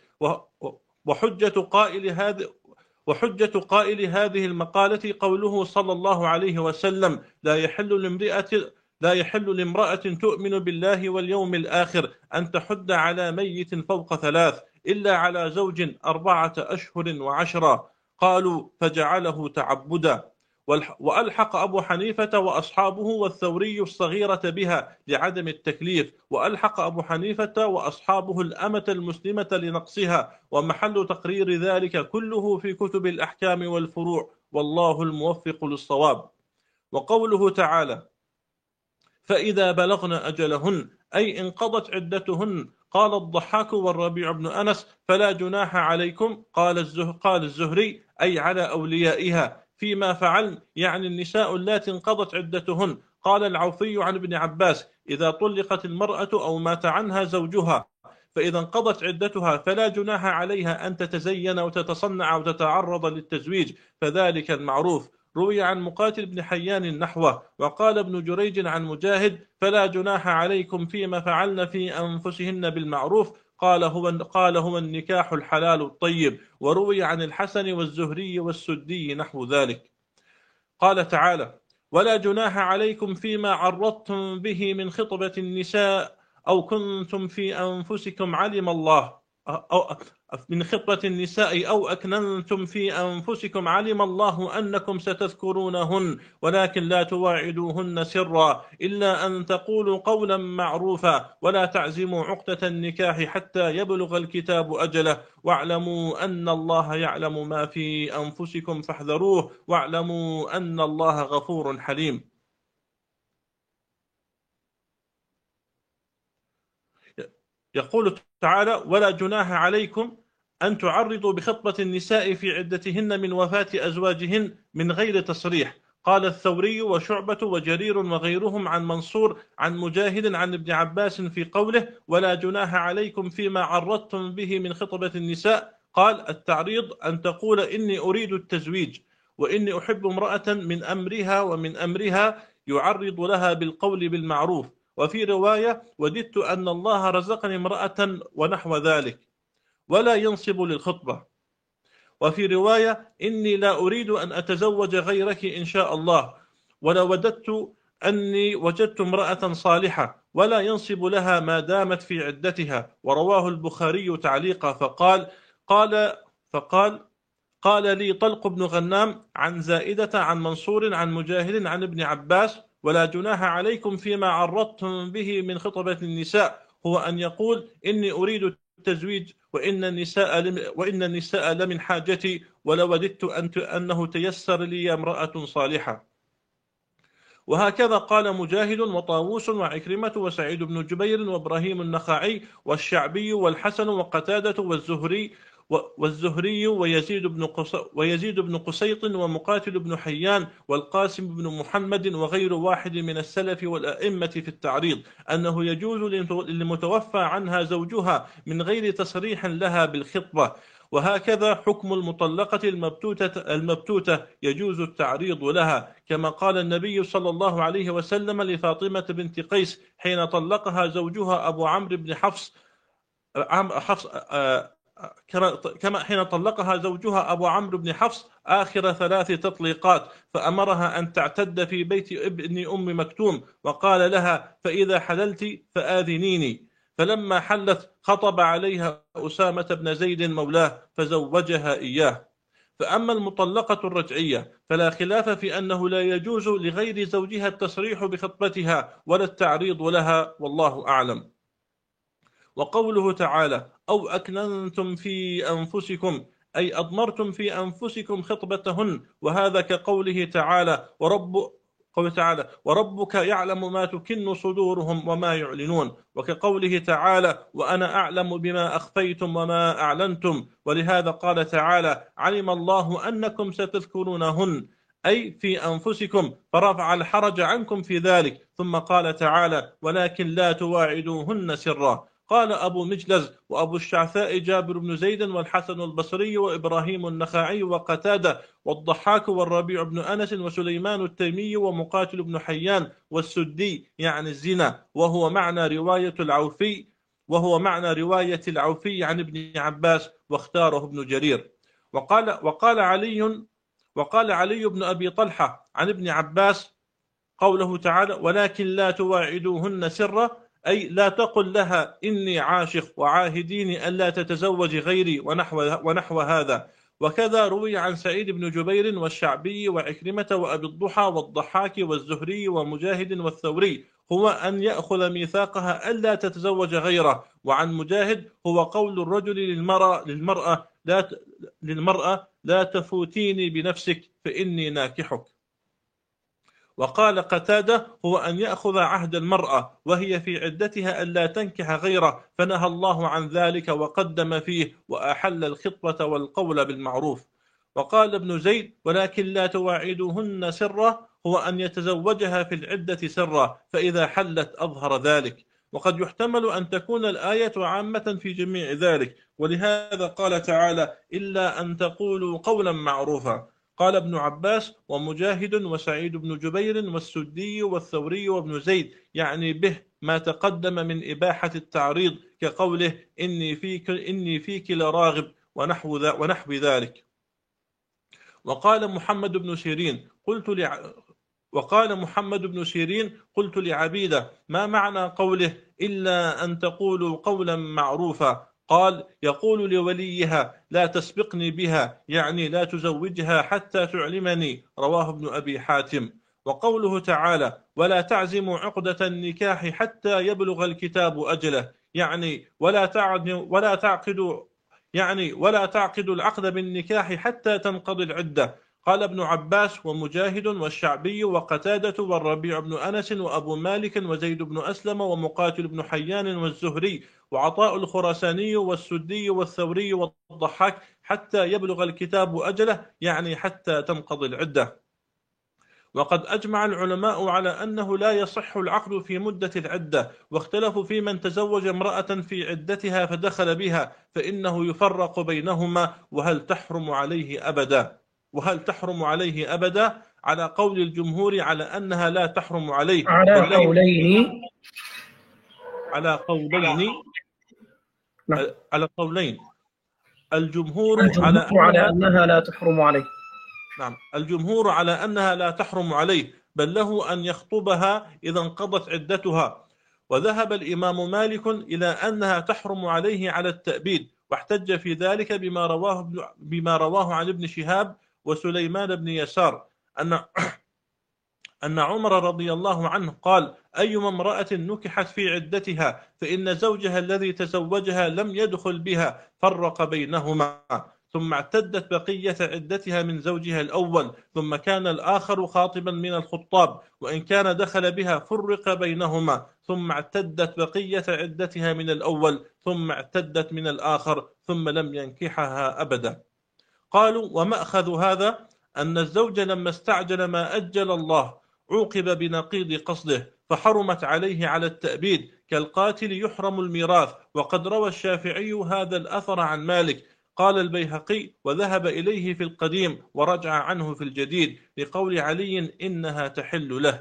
[SPEAKER 3] وحجة قائل هذه وحجة قائل هذه المقالة قوله صلى الله عليه وسلم لا يحل لامرأة لا يحل لامرأة تؤمن بالله واليوم الآخر أن تحد على ميت فوق ثلاث إلا على زوج أربعة أشهر وعشرة. قالوا فجعله تعبدا. وألحق أبو حنيفة وأصحابه والثوري الصغيرة بها لعدم التكليف، وألحق أبو حنيفة وأصحابه الأمة المسلمة لنقصها، ومحل تقرير ذلك كله في كتب الأحكام والفروع، والله الموفق للصواب. وقوله تعالى: فإذا بلغن أجلهن أي انقضت عدتهن. قال الضحاك والربيع بن أنس: فلا جناح عليكم. قال الزه قال الزهري: أي على أوليائها فيما فعلن، يعني النساء اللاتي انقضت عدتهن. قال العوفي عن ابن عباس: إذا طلقت المرأة أو مات عنها زوجها فإذا انقضت عدتها فلا جناح عليها أن تتزين وتتصنع وتتعرض للتزويج، فذلك المعروف. روي عن مقاتل بن حيان نحوه. وقال ابن جريج عن مجاهد: فلا جناح عليكم فيما فعلن في أنفسهن بالمعروف. قال هو قال هو النكاح الحلال الطيب. وروي عن الحسن والزهري والسدي نحو ذلك. قال تعالى: ولا جناح عليكم فيما عرضتم به من خطبة النساء أو كنتم في أنفسكم علم الله أو من خطبة النساء أو أكننتم في أنفسكم علم الله أنكم ستذكرونهن ولكن لا تواعدوهن سرا إلا أن تقولوا قولا معروفا ولا تعزموا عقدة النكاح حتى يبلغ الكتاب أجله واعلموا أن الله يعلم ما في أنفسكم فاحذروه واعلموا أن الله غفور حليم. يقول تعالى: ولا جناح عليكم أن تعرضوا بخطبة النساء في عدتهن من وفاة أزواجهن من غير تصريح. قال الثوري وشعبة وجرير وغيرهم عن منصور عن مجاهد عن ابن عباس في قوله: ولا جناح عليكم فيما عرضتم به من خطبة النساء. قال: التعريض أن تقول إني أريد التزويج وإني أحب امرأة من أمرها ومن أمرها يعرض لها بالقول بالمعروف. وفي رواية: وددت أن الله رزقني امرأة ونحو ذلك، ولا ينصب للخطبة. وفي رواية: إني لا أريد أن أتزوج غيرك إن شاء الله، ولا وددت أني وجدت امرأة صالحة، ولا ينصب لها ما دامت في عدتها. ورواه البخاري تعليقا فقال قال فقال قال لي طلق بن غنام عن زائدة عن منصور عن مجاهد عن ابن عباس: ولا جناح عليكم فيما عرضتم به من خطبة النساء هو أن يقول إني أريد التزويج وإن النساء لم وإن النساء لمن حاجتي ولوددت أن أنه تيسر لي امرأة صالحة. وهكذا قال مجاهد وطاووس وعكرمة وسعيد بن جبير وإبراهيم النخعي والشعبي والحسن وقتادة والزهري والزهري ويزيد بن ويزيد بن قسيط ومقاتل بن حيان والقاسم بن محمد وغير واحد من السلف والأئمة في التعريض أنه يجوز للمتوفى عنها زوجها من غير تصريح لها بالخطبة. وهكذا حكم المطلقة المبتوتة المبتوتة يجوز التعريض لها، كما قال النبي صلى الله عليه وسلم لفاطمة بنت قيس حين طلقها زوجها أبو عمرو بن حفص حفص كما حين طلقها زوجها أبو عمرو بن حفص آخر ثلاث تطليقات، فأمرها أن تعتد في بيت ابن أم مكتوم، وقال لها: فإذا حللت فآذنيني. فلما حلت خطب عليها أسامة بن زيد مولاه فزوجها إياه. فأما المطلقة الرجعية فلا خلاف في أنه لا يجوز لغير زوجها التصريح بخطبتها ولا التعريض لها، والله أعلم. وقوله تعالى: أو أكننتم في أنفسكم أي أضمرتم في أنفسكم خطبتهن، وهذا كقوله تعالى: ورب قوله تعالى: وربك يعلم ما تكن صدورهم وما يعلنون، وكقوله تعالى: وأنا أعلم بما أخفيتم وما أعلنتم. ولهذا قال تعالى: علم الله أنكم ستذكرونهن أي في أنفسكم فرفع الحرج عنكم في ذلك. ثم قال تعالى: ولكن لا تواعدوهن سرا. قال أبو مجلز وأبو الشعثاء جابر بن زيد والحسن البصري وإبراهيم النخعي وقتادة والضحاك والربيع بن أنس وسليمان التيمي ومقاتل بن حيان والسدي يعني الزنا، وهو معنى رواية العوفي وهو معنى رواية العوفي عن ابن عباس، واختاره ابن جرير. وقال وقال علي وقال علي بن أبي طلحة عن ابن عباس قوله تعالى: ولكن لا تواعدوهن سرا، أي لا تقل لها إني عاشق وعاهديني ألا تتزوج غيري ونحو, ونحو هذا. وكذا روي عن سعيد بن جبير والشعبي وعكرمة وأبي الضحى والضحاك والزهري ومجاهد والثوري هو أن يأخذ ميثاقها ألا تتزوج غيره. وعن مجاهد هو قول الرجل للمرأة للمرأة لا ت... للمرأة لا تفوتيني بنفسك فإني ناكحك. وقال قتادة هو أن يأخذ عهد المرأة وهي في عدتها ألا تنكح غيره، فنهى الله عن ذلك وقدم فيه وأحل الخطبة والقول بالمعروف. وقال ابن زيد ولكن لا تواعدوهن سرا هو أن يتزوجها في العدة سرا، فإذا حلت أظهر ذلك. وقد يحتمل أن تكون الآية عامة في جميع ذلك، ولهذا قال تعالى إلا أن تقولوا قولا معروفا. قال ابن عباس ومجاهد وسعيد بن جبير والسدي والثوري وابن زيد يعني به ما تقدم من إباحة التعريض كقوله إني فيك, إني فيك لراغب ونحو, ذا ونحو ذلك. وقال محمد بن سيرين قلت لع... وقال محمد بن سيرين قلت لعبيدة ما معنى قوله إلا أن تقولوا قولا معروفا؟ قال يقول لوليها لا تسبقني بها يعني لا تزوجها حتى تعلمني، رواه ابن أبي حاتم. وقوله تعالى ولا تعزموا عقدة النكاح حتى يبلغ الكتاب أجله يعني ولا تعقدوا ولا تعقدوا يعني ولا تعقدوا العقد بالنكاح حتى تنقضي العدة. قال ابن عباس ومجاهد والشعبي وقتادة والربيع بن أنس وأبو مالك وزيد بن أسلم ومقاتل بن حيان والزهري وعطاء الخراساني والسدي والثوري والضحاك حتى يبلغ الكتاب أجله يعني حتى تنقضي العدة. وقد أجمع العلماء على أنه لا يصح العقد في مدة العدة، واختلفوا في من تزوج امرأة في عدتها فدخل بها فإنه يفرق بينهما وهل تحرم عليه أبدا وهل تحرم عليه أبدا على قول الجمهور على أنها لا تحرم عليه
[SPEAKER 1] على قولين
[SPEAKER 3] على قولين
[SPEAKER 1] نعم.
[SPEAKER 3] على قولين الجمهور,
[SPEAKER 1] الجمهور
[SPEAKER 3] على,
[SPEAKER 1] على
[SPEAKER 3] أنها
[SPEAKER 1] أنها لا تحرم عليه.
[SPEAKER 3] نعم الجمهور على أنها لا تحرم عليه بل له أن يخطبها إذا انقضت عدتها. وذهب الإمام مالك إلى أنها تحرم عليه على التأبيد، واحتج في ذلك بما رواه بما رواه عن ابن شهاب وسليمان بن يسار أن أن عمر رضي الله عنه قال أيما امرأة نكحت في عدتها فإن زوجها الذي تزوجها لم يدخل بها فرق بينهما، ثم اعتدت بقية عدتها من زوجها الأول، ثم كان الآخر خاطبا من الخطاب، وإن كان دخل بها فرق بينهما، ثم اعتدت بقية عدتها من الأول، ثم اعتدت من الآخر، ثم لم ينكحها أبدا. قالوا ومأخذ هذا أن الزوج لما استعجل ما أجل الله عوقب بنقيض قصده فحرمت عليه على التأبيد كالقاتل يحرم الميراث. وقد روى الشافعي هذا الأثر عن مالك. قال البيهقي وذهب إليه في القديم ورجع عنه في الجديد لقول علي إنها تحل له.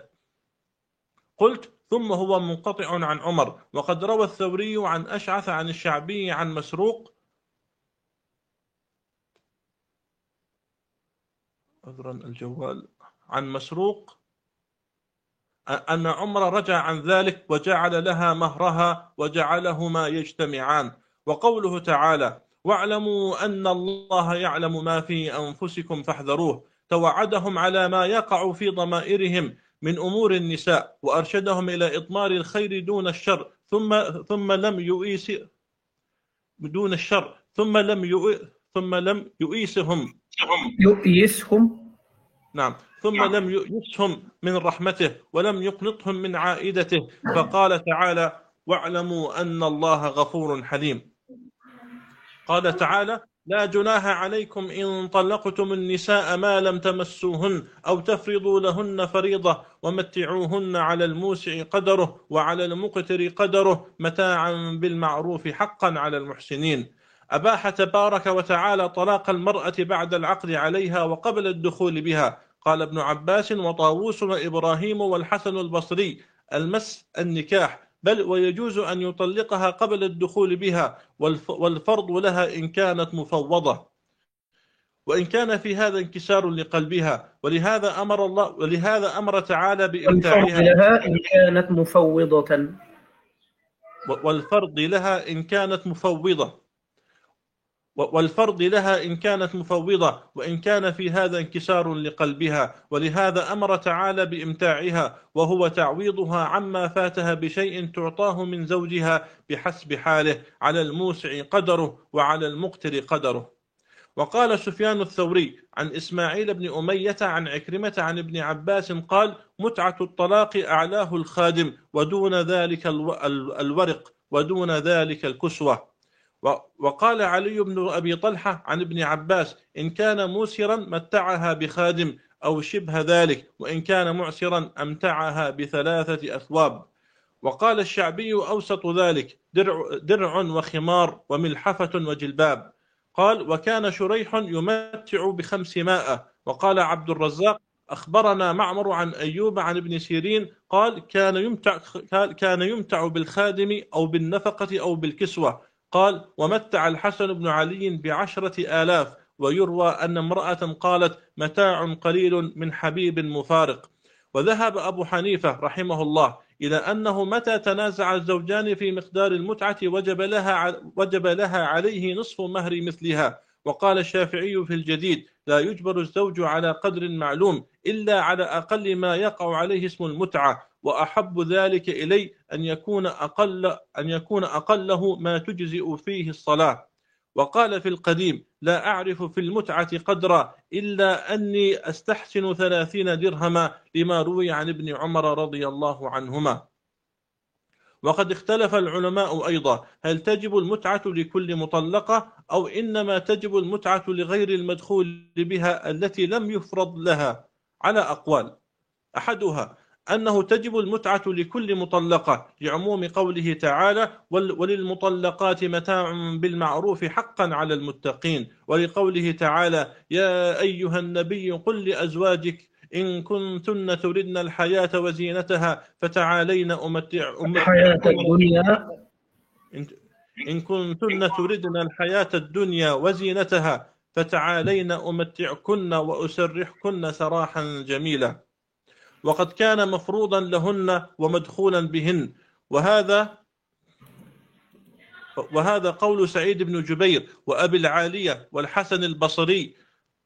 [SPEAKER 3] قلت ثم هو منقطع عن عمر. وقد روى الثوري عن أشعث عن الشعبي عن مسروق عذرا الجوال عن مسروق أن عمر رجع عن ذلك وجعل لها مهرها وجعلهما يجتمعان. وقوله تعالى واعلموا أن الله يعلم ما في أنفسكم فاحذروه توعدهم على ما يقع في ضمائرهم من أمور النساء وأرشدهم إلى إضمار الخير دون الشر ثم ثم لم يؤيس دون الشر ثم لم يؤ ثم لم يؤيسهم
[SPEAKER 1] يؤيسهم
[SPEAKER 3] نعم ثم لم يؤيسهم من رحمته ولم يقنطهم من عائدته، فقال تعالى واعلموا أن الله غفور حليم. قال تعالى لا جناح عليكم إن طلقتم النساء ما لم تمسوهن أو تفرضوا لهن فريضة ومتعوهن على الموسع قدره وعلى المقتر قدره متاعا بالمعروف حقا على المحسنين. أباح تبارك وتعالى طلاق المرأة بعد العقد عليها وقبل الدخول بها. قال ابن عباس وطاووس وإبراهيم والحسن البصري المس النكاح بل ويجوز أن يطلقها قبل الدخول بها والفرض لها إن كانت مفوضة وإن كان في هذا انكسار لقلبها، ولهذا أمر الله ولهذا أمر تعالى بإمتاعها
[SPEAKER 1] لها إن كانت مفوضة
[SPEAKER 3] والفرض لها إن كانت مفوضة والفرض لها إن كانت مفوضة، وإن كان في هذا انكسار لقلبها، ولهذا أمر تعالى بإمتاعها، وهو تعويضها عما فاتها بشيء تعطاه من زوجها بحسب حاله، على الموسع قدره وعلى المقتر قدره. وقال سفيان الثوري عن إسماعيل بن أمية عن عكرمة عن ابن عباس قال: متعة الطلاق أعلاه الخادم، ودون ذلك الورق، ودون ذلك الكسوة. وقال علي بن أبي طلحة عن ابن عباس: إن كان موسرا متعها بخادم أو شبه ذلك، وإن كان معسرا أمتعها بثلاثة أثواب. وقال الشعبي: أوسط ذلك درع, درع وخمار وملحفة وجلباب. قال: وكان شريح يمتع بخمسمائة. وقال عبد الرزاق: أخبرنا معمر عن أيوب عن ابن سيرين قال: كان يمتع, كان يمتع بالخادم أو بالنفقة أو بالكسوة. قال: ومتع الحسن بن علي بعشرة آلاف. ويروى أن امرأة قالت: متاع قليل من حبيب مفارق. وذهب أبو حنيفة رحمه الله إلى أنه متى تنازع الزوجان في مقدار المتعة وجب لها, وجب لها عليه نصف مهر مثلها. وقال الشافعي في الجديد: لا يجبر الزوج على قدر معلوم إلا على أقل ما يقع عليه اسم المتعة، وأحب ذلك إلي أن يكون أقل أن يكون أقله ما تجزئ فيه الصلاة. وقال في القديم: لا أعرف في المتعة قدرا إلا أني أستحسن ثلاثين درهما، لما روي عن ابن عمر رضي الله عنهما. وقد اختلف العلماء أيضا: هل تجب المتعة لكل مطلقة، أو إنما تجب المتعة لغير المدخول بها التي لم يفرض لها؟ على أقوال. أحدها أنه تجب المتعة لكل مطلقة لعموم قوله تعالى: وللمطلقات متاع بالمعروف حقا على المتقين، ولقوله تعالى: يا أيها النبي قل لأزواجك إن كنتن تردن الحياة وزينتها فتعالين أمتع
[SPEAKER 1] الحياة الدنيا
[SPEAKER 3] إن كنتن تردن الحياة الدنيا وزينتها فتعالين أمتعكن وأسرحكن سراحا جميلا. وقد كان مفروضا لهن ومدخولا بهن. وهذا وهذا قول سعيد بن جبير وأبي العالية والحسن البصري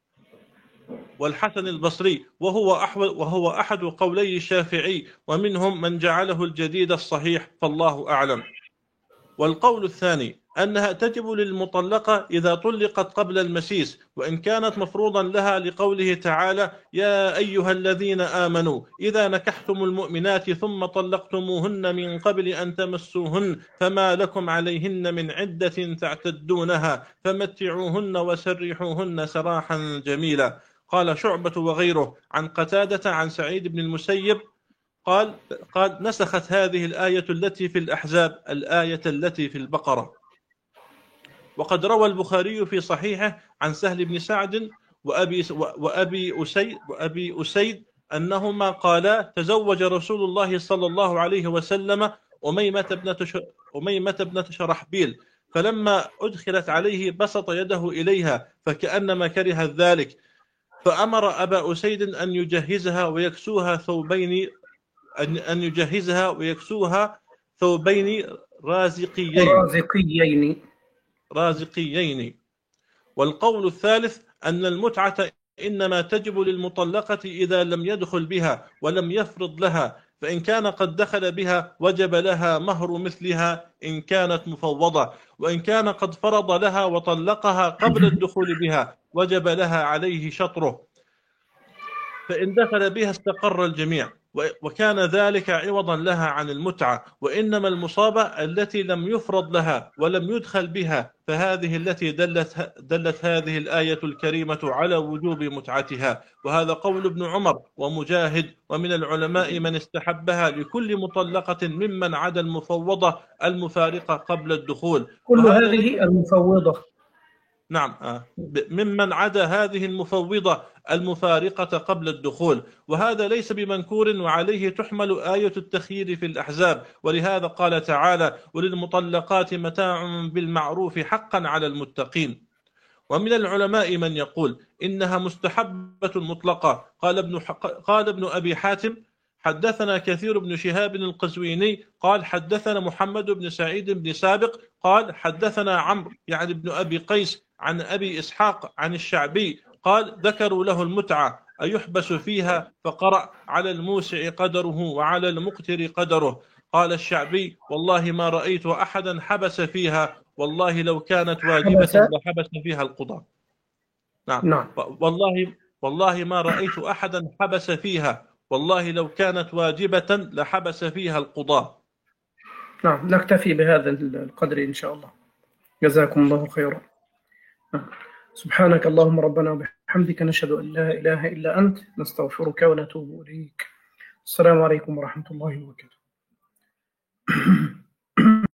[SPEAKER 3] والحسن البصري وهو أحد وهو أحد قولي الشافعي، ومنهم من جعله الجديد الصحيح، فالله أعلم. والقول الثاني أنها تجب للمطلقة إذا طلقت قبل المسيس، وإن كانت مفروضا لها لقوله تعالى: يا أيها الذين آمنوا إذا نكحتم المؤمنات ثم طلقتموهن من قبل أن تمسوهن فما لكم عليهن من عدة تعتدونها فمتعوهن وسرحوهن سراحا جميلا. قال شعبة وغيره عن قتادة عن سعيد بن المسيب قال قال نسخت هذه الآية التي في الأحزاب الآية التي في البقرة. وقد روى البخاري في صحيحه عن سهل بن سعد وأبي, وأبي, أسيد وأبي أسيد أنهما قالا: تزوج رسول الله صلى الله عليه وسلم أميمة ابنة أميمة ابنة شرحبيل، فلما أدخلت عليه بسط يده إليها فكأنما كره ذلك، فأمر أبا أسيد أن يجهزها ويكسوها ثوبين أن يجهزها ويكسوها ثوبين رازقيين
[SPEAKER 1] رازقيين
[SPEAKER 3] رازقيين. والقول الثالث أن المتعة إنما تجب للمطلقة إذا لم يدخل بها ولم يفرض لها، فإن كان قد دخل بها وجب لها مهر مثلها إن كانت مفوضة، وإن كان قد فرض لها وطلقها قبل الدخول بها وجب لها عليه شطره، فإن دخل بها استقر الجميع، وكان ذلك عوضا لها عن المتعة. وإنما المصابة التي لم يفرض لها ولم يدخل بها، فهذه التي دلت, دلت هذه الآية الكريمة على وجوب متعتها. وهذا قول ابن عمر ومجاهد، ومن العلماء من استحبها لكل مطلقة ممن عدا المفوضة المفارقة قبل الدخول.
[SPEAKER 1] كل هذه المفوضة
[SPEAKER 3] نعم ممن عدا هذه المفوضة المفارقة قبل الدخول، وهذا ليس بمنكور، وعليه تحمل آية التخيير في الأحزاب. ولهذا قال تعالى: وللمطلقات متاع بالمعروف حقا على المتقين. ومن العلماء من يقول إنها مستحبة مطلقة. قال ابن, قال ابن أبي حاتم: حدثنا كثير بن شهاب القزويني قال حدثنا محمد بن سعيد بن سابق قال حدثنا عمرو يعني ابن أبي قيس عن أبي إسحاق عن الشعبي قال ذكروا له المتعة أيحبس فيها فقرأ على الموسع قدره وعلى المقتر قدره. قال الشعبي والله ما رأيت أحدا حبس فيها والله لو كانت واجبة
[SPEAKER 1] حبس.
[SPEAKER 3] لحبس فيها القضاة. نعم.
[SPEAKER 1] نعم.
[SPEAKER 3] والله والله ما رأيت أحدا حبس فيها والله لو كانت واجبة لحبس فيها القضاة.
[SPEAKER 1] نعم، نكتفي بهذا القدر إن شاء الله. جزاكم الله خيرا. نعم. سبحانك اللهم ربنا وبحمدك نشهد أن لا إله إلا أنت نستغفرك ونتوب إليك. السلام عليكم ورحمة الله وبركاته.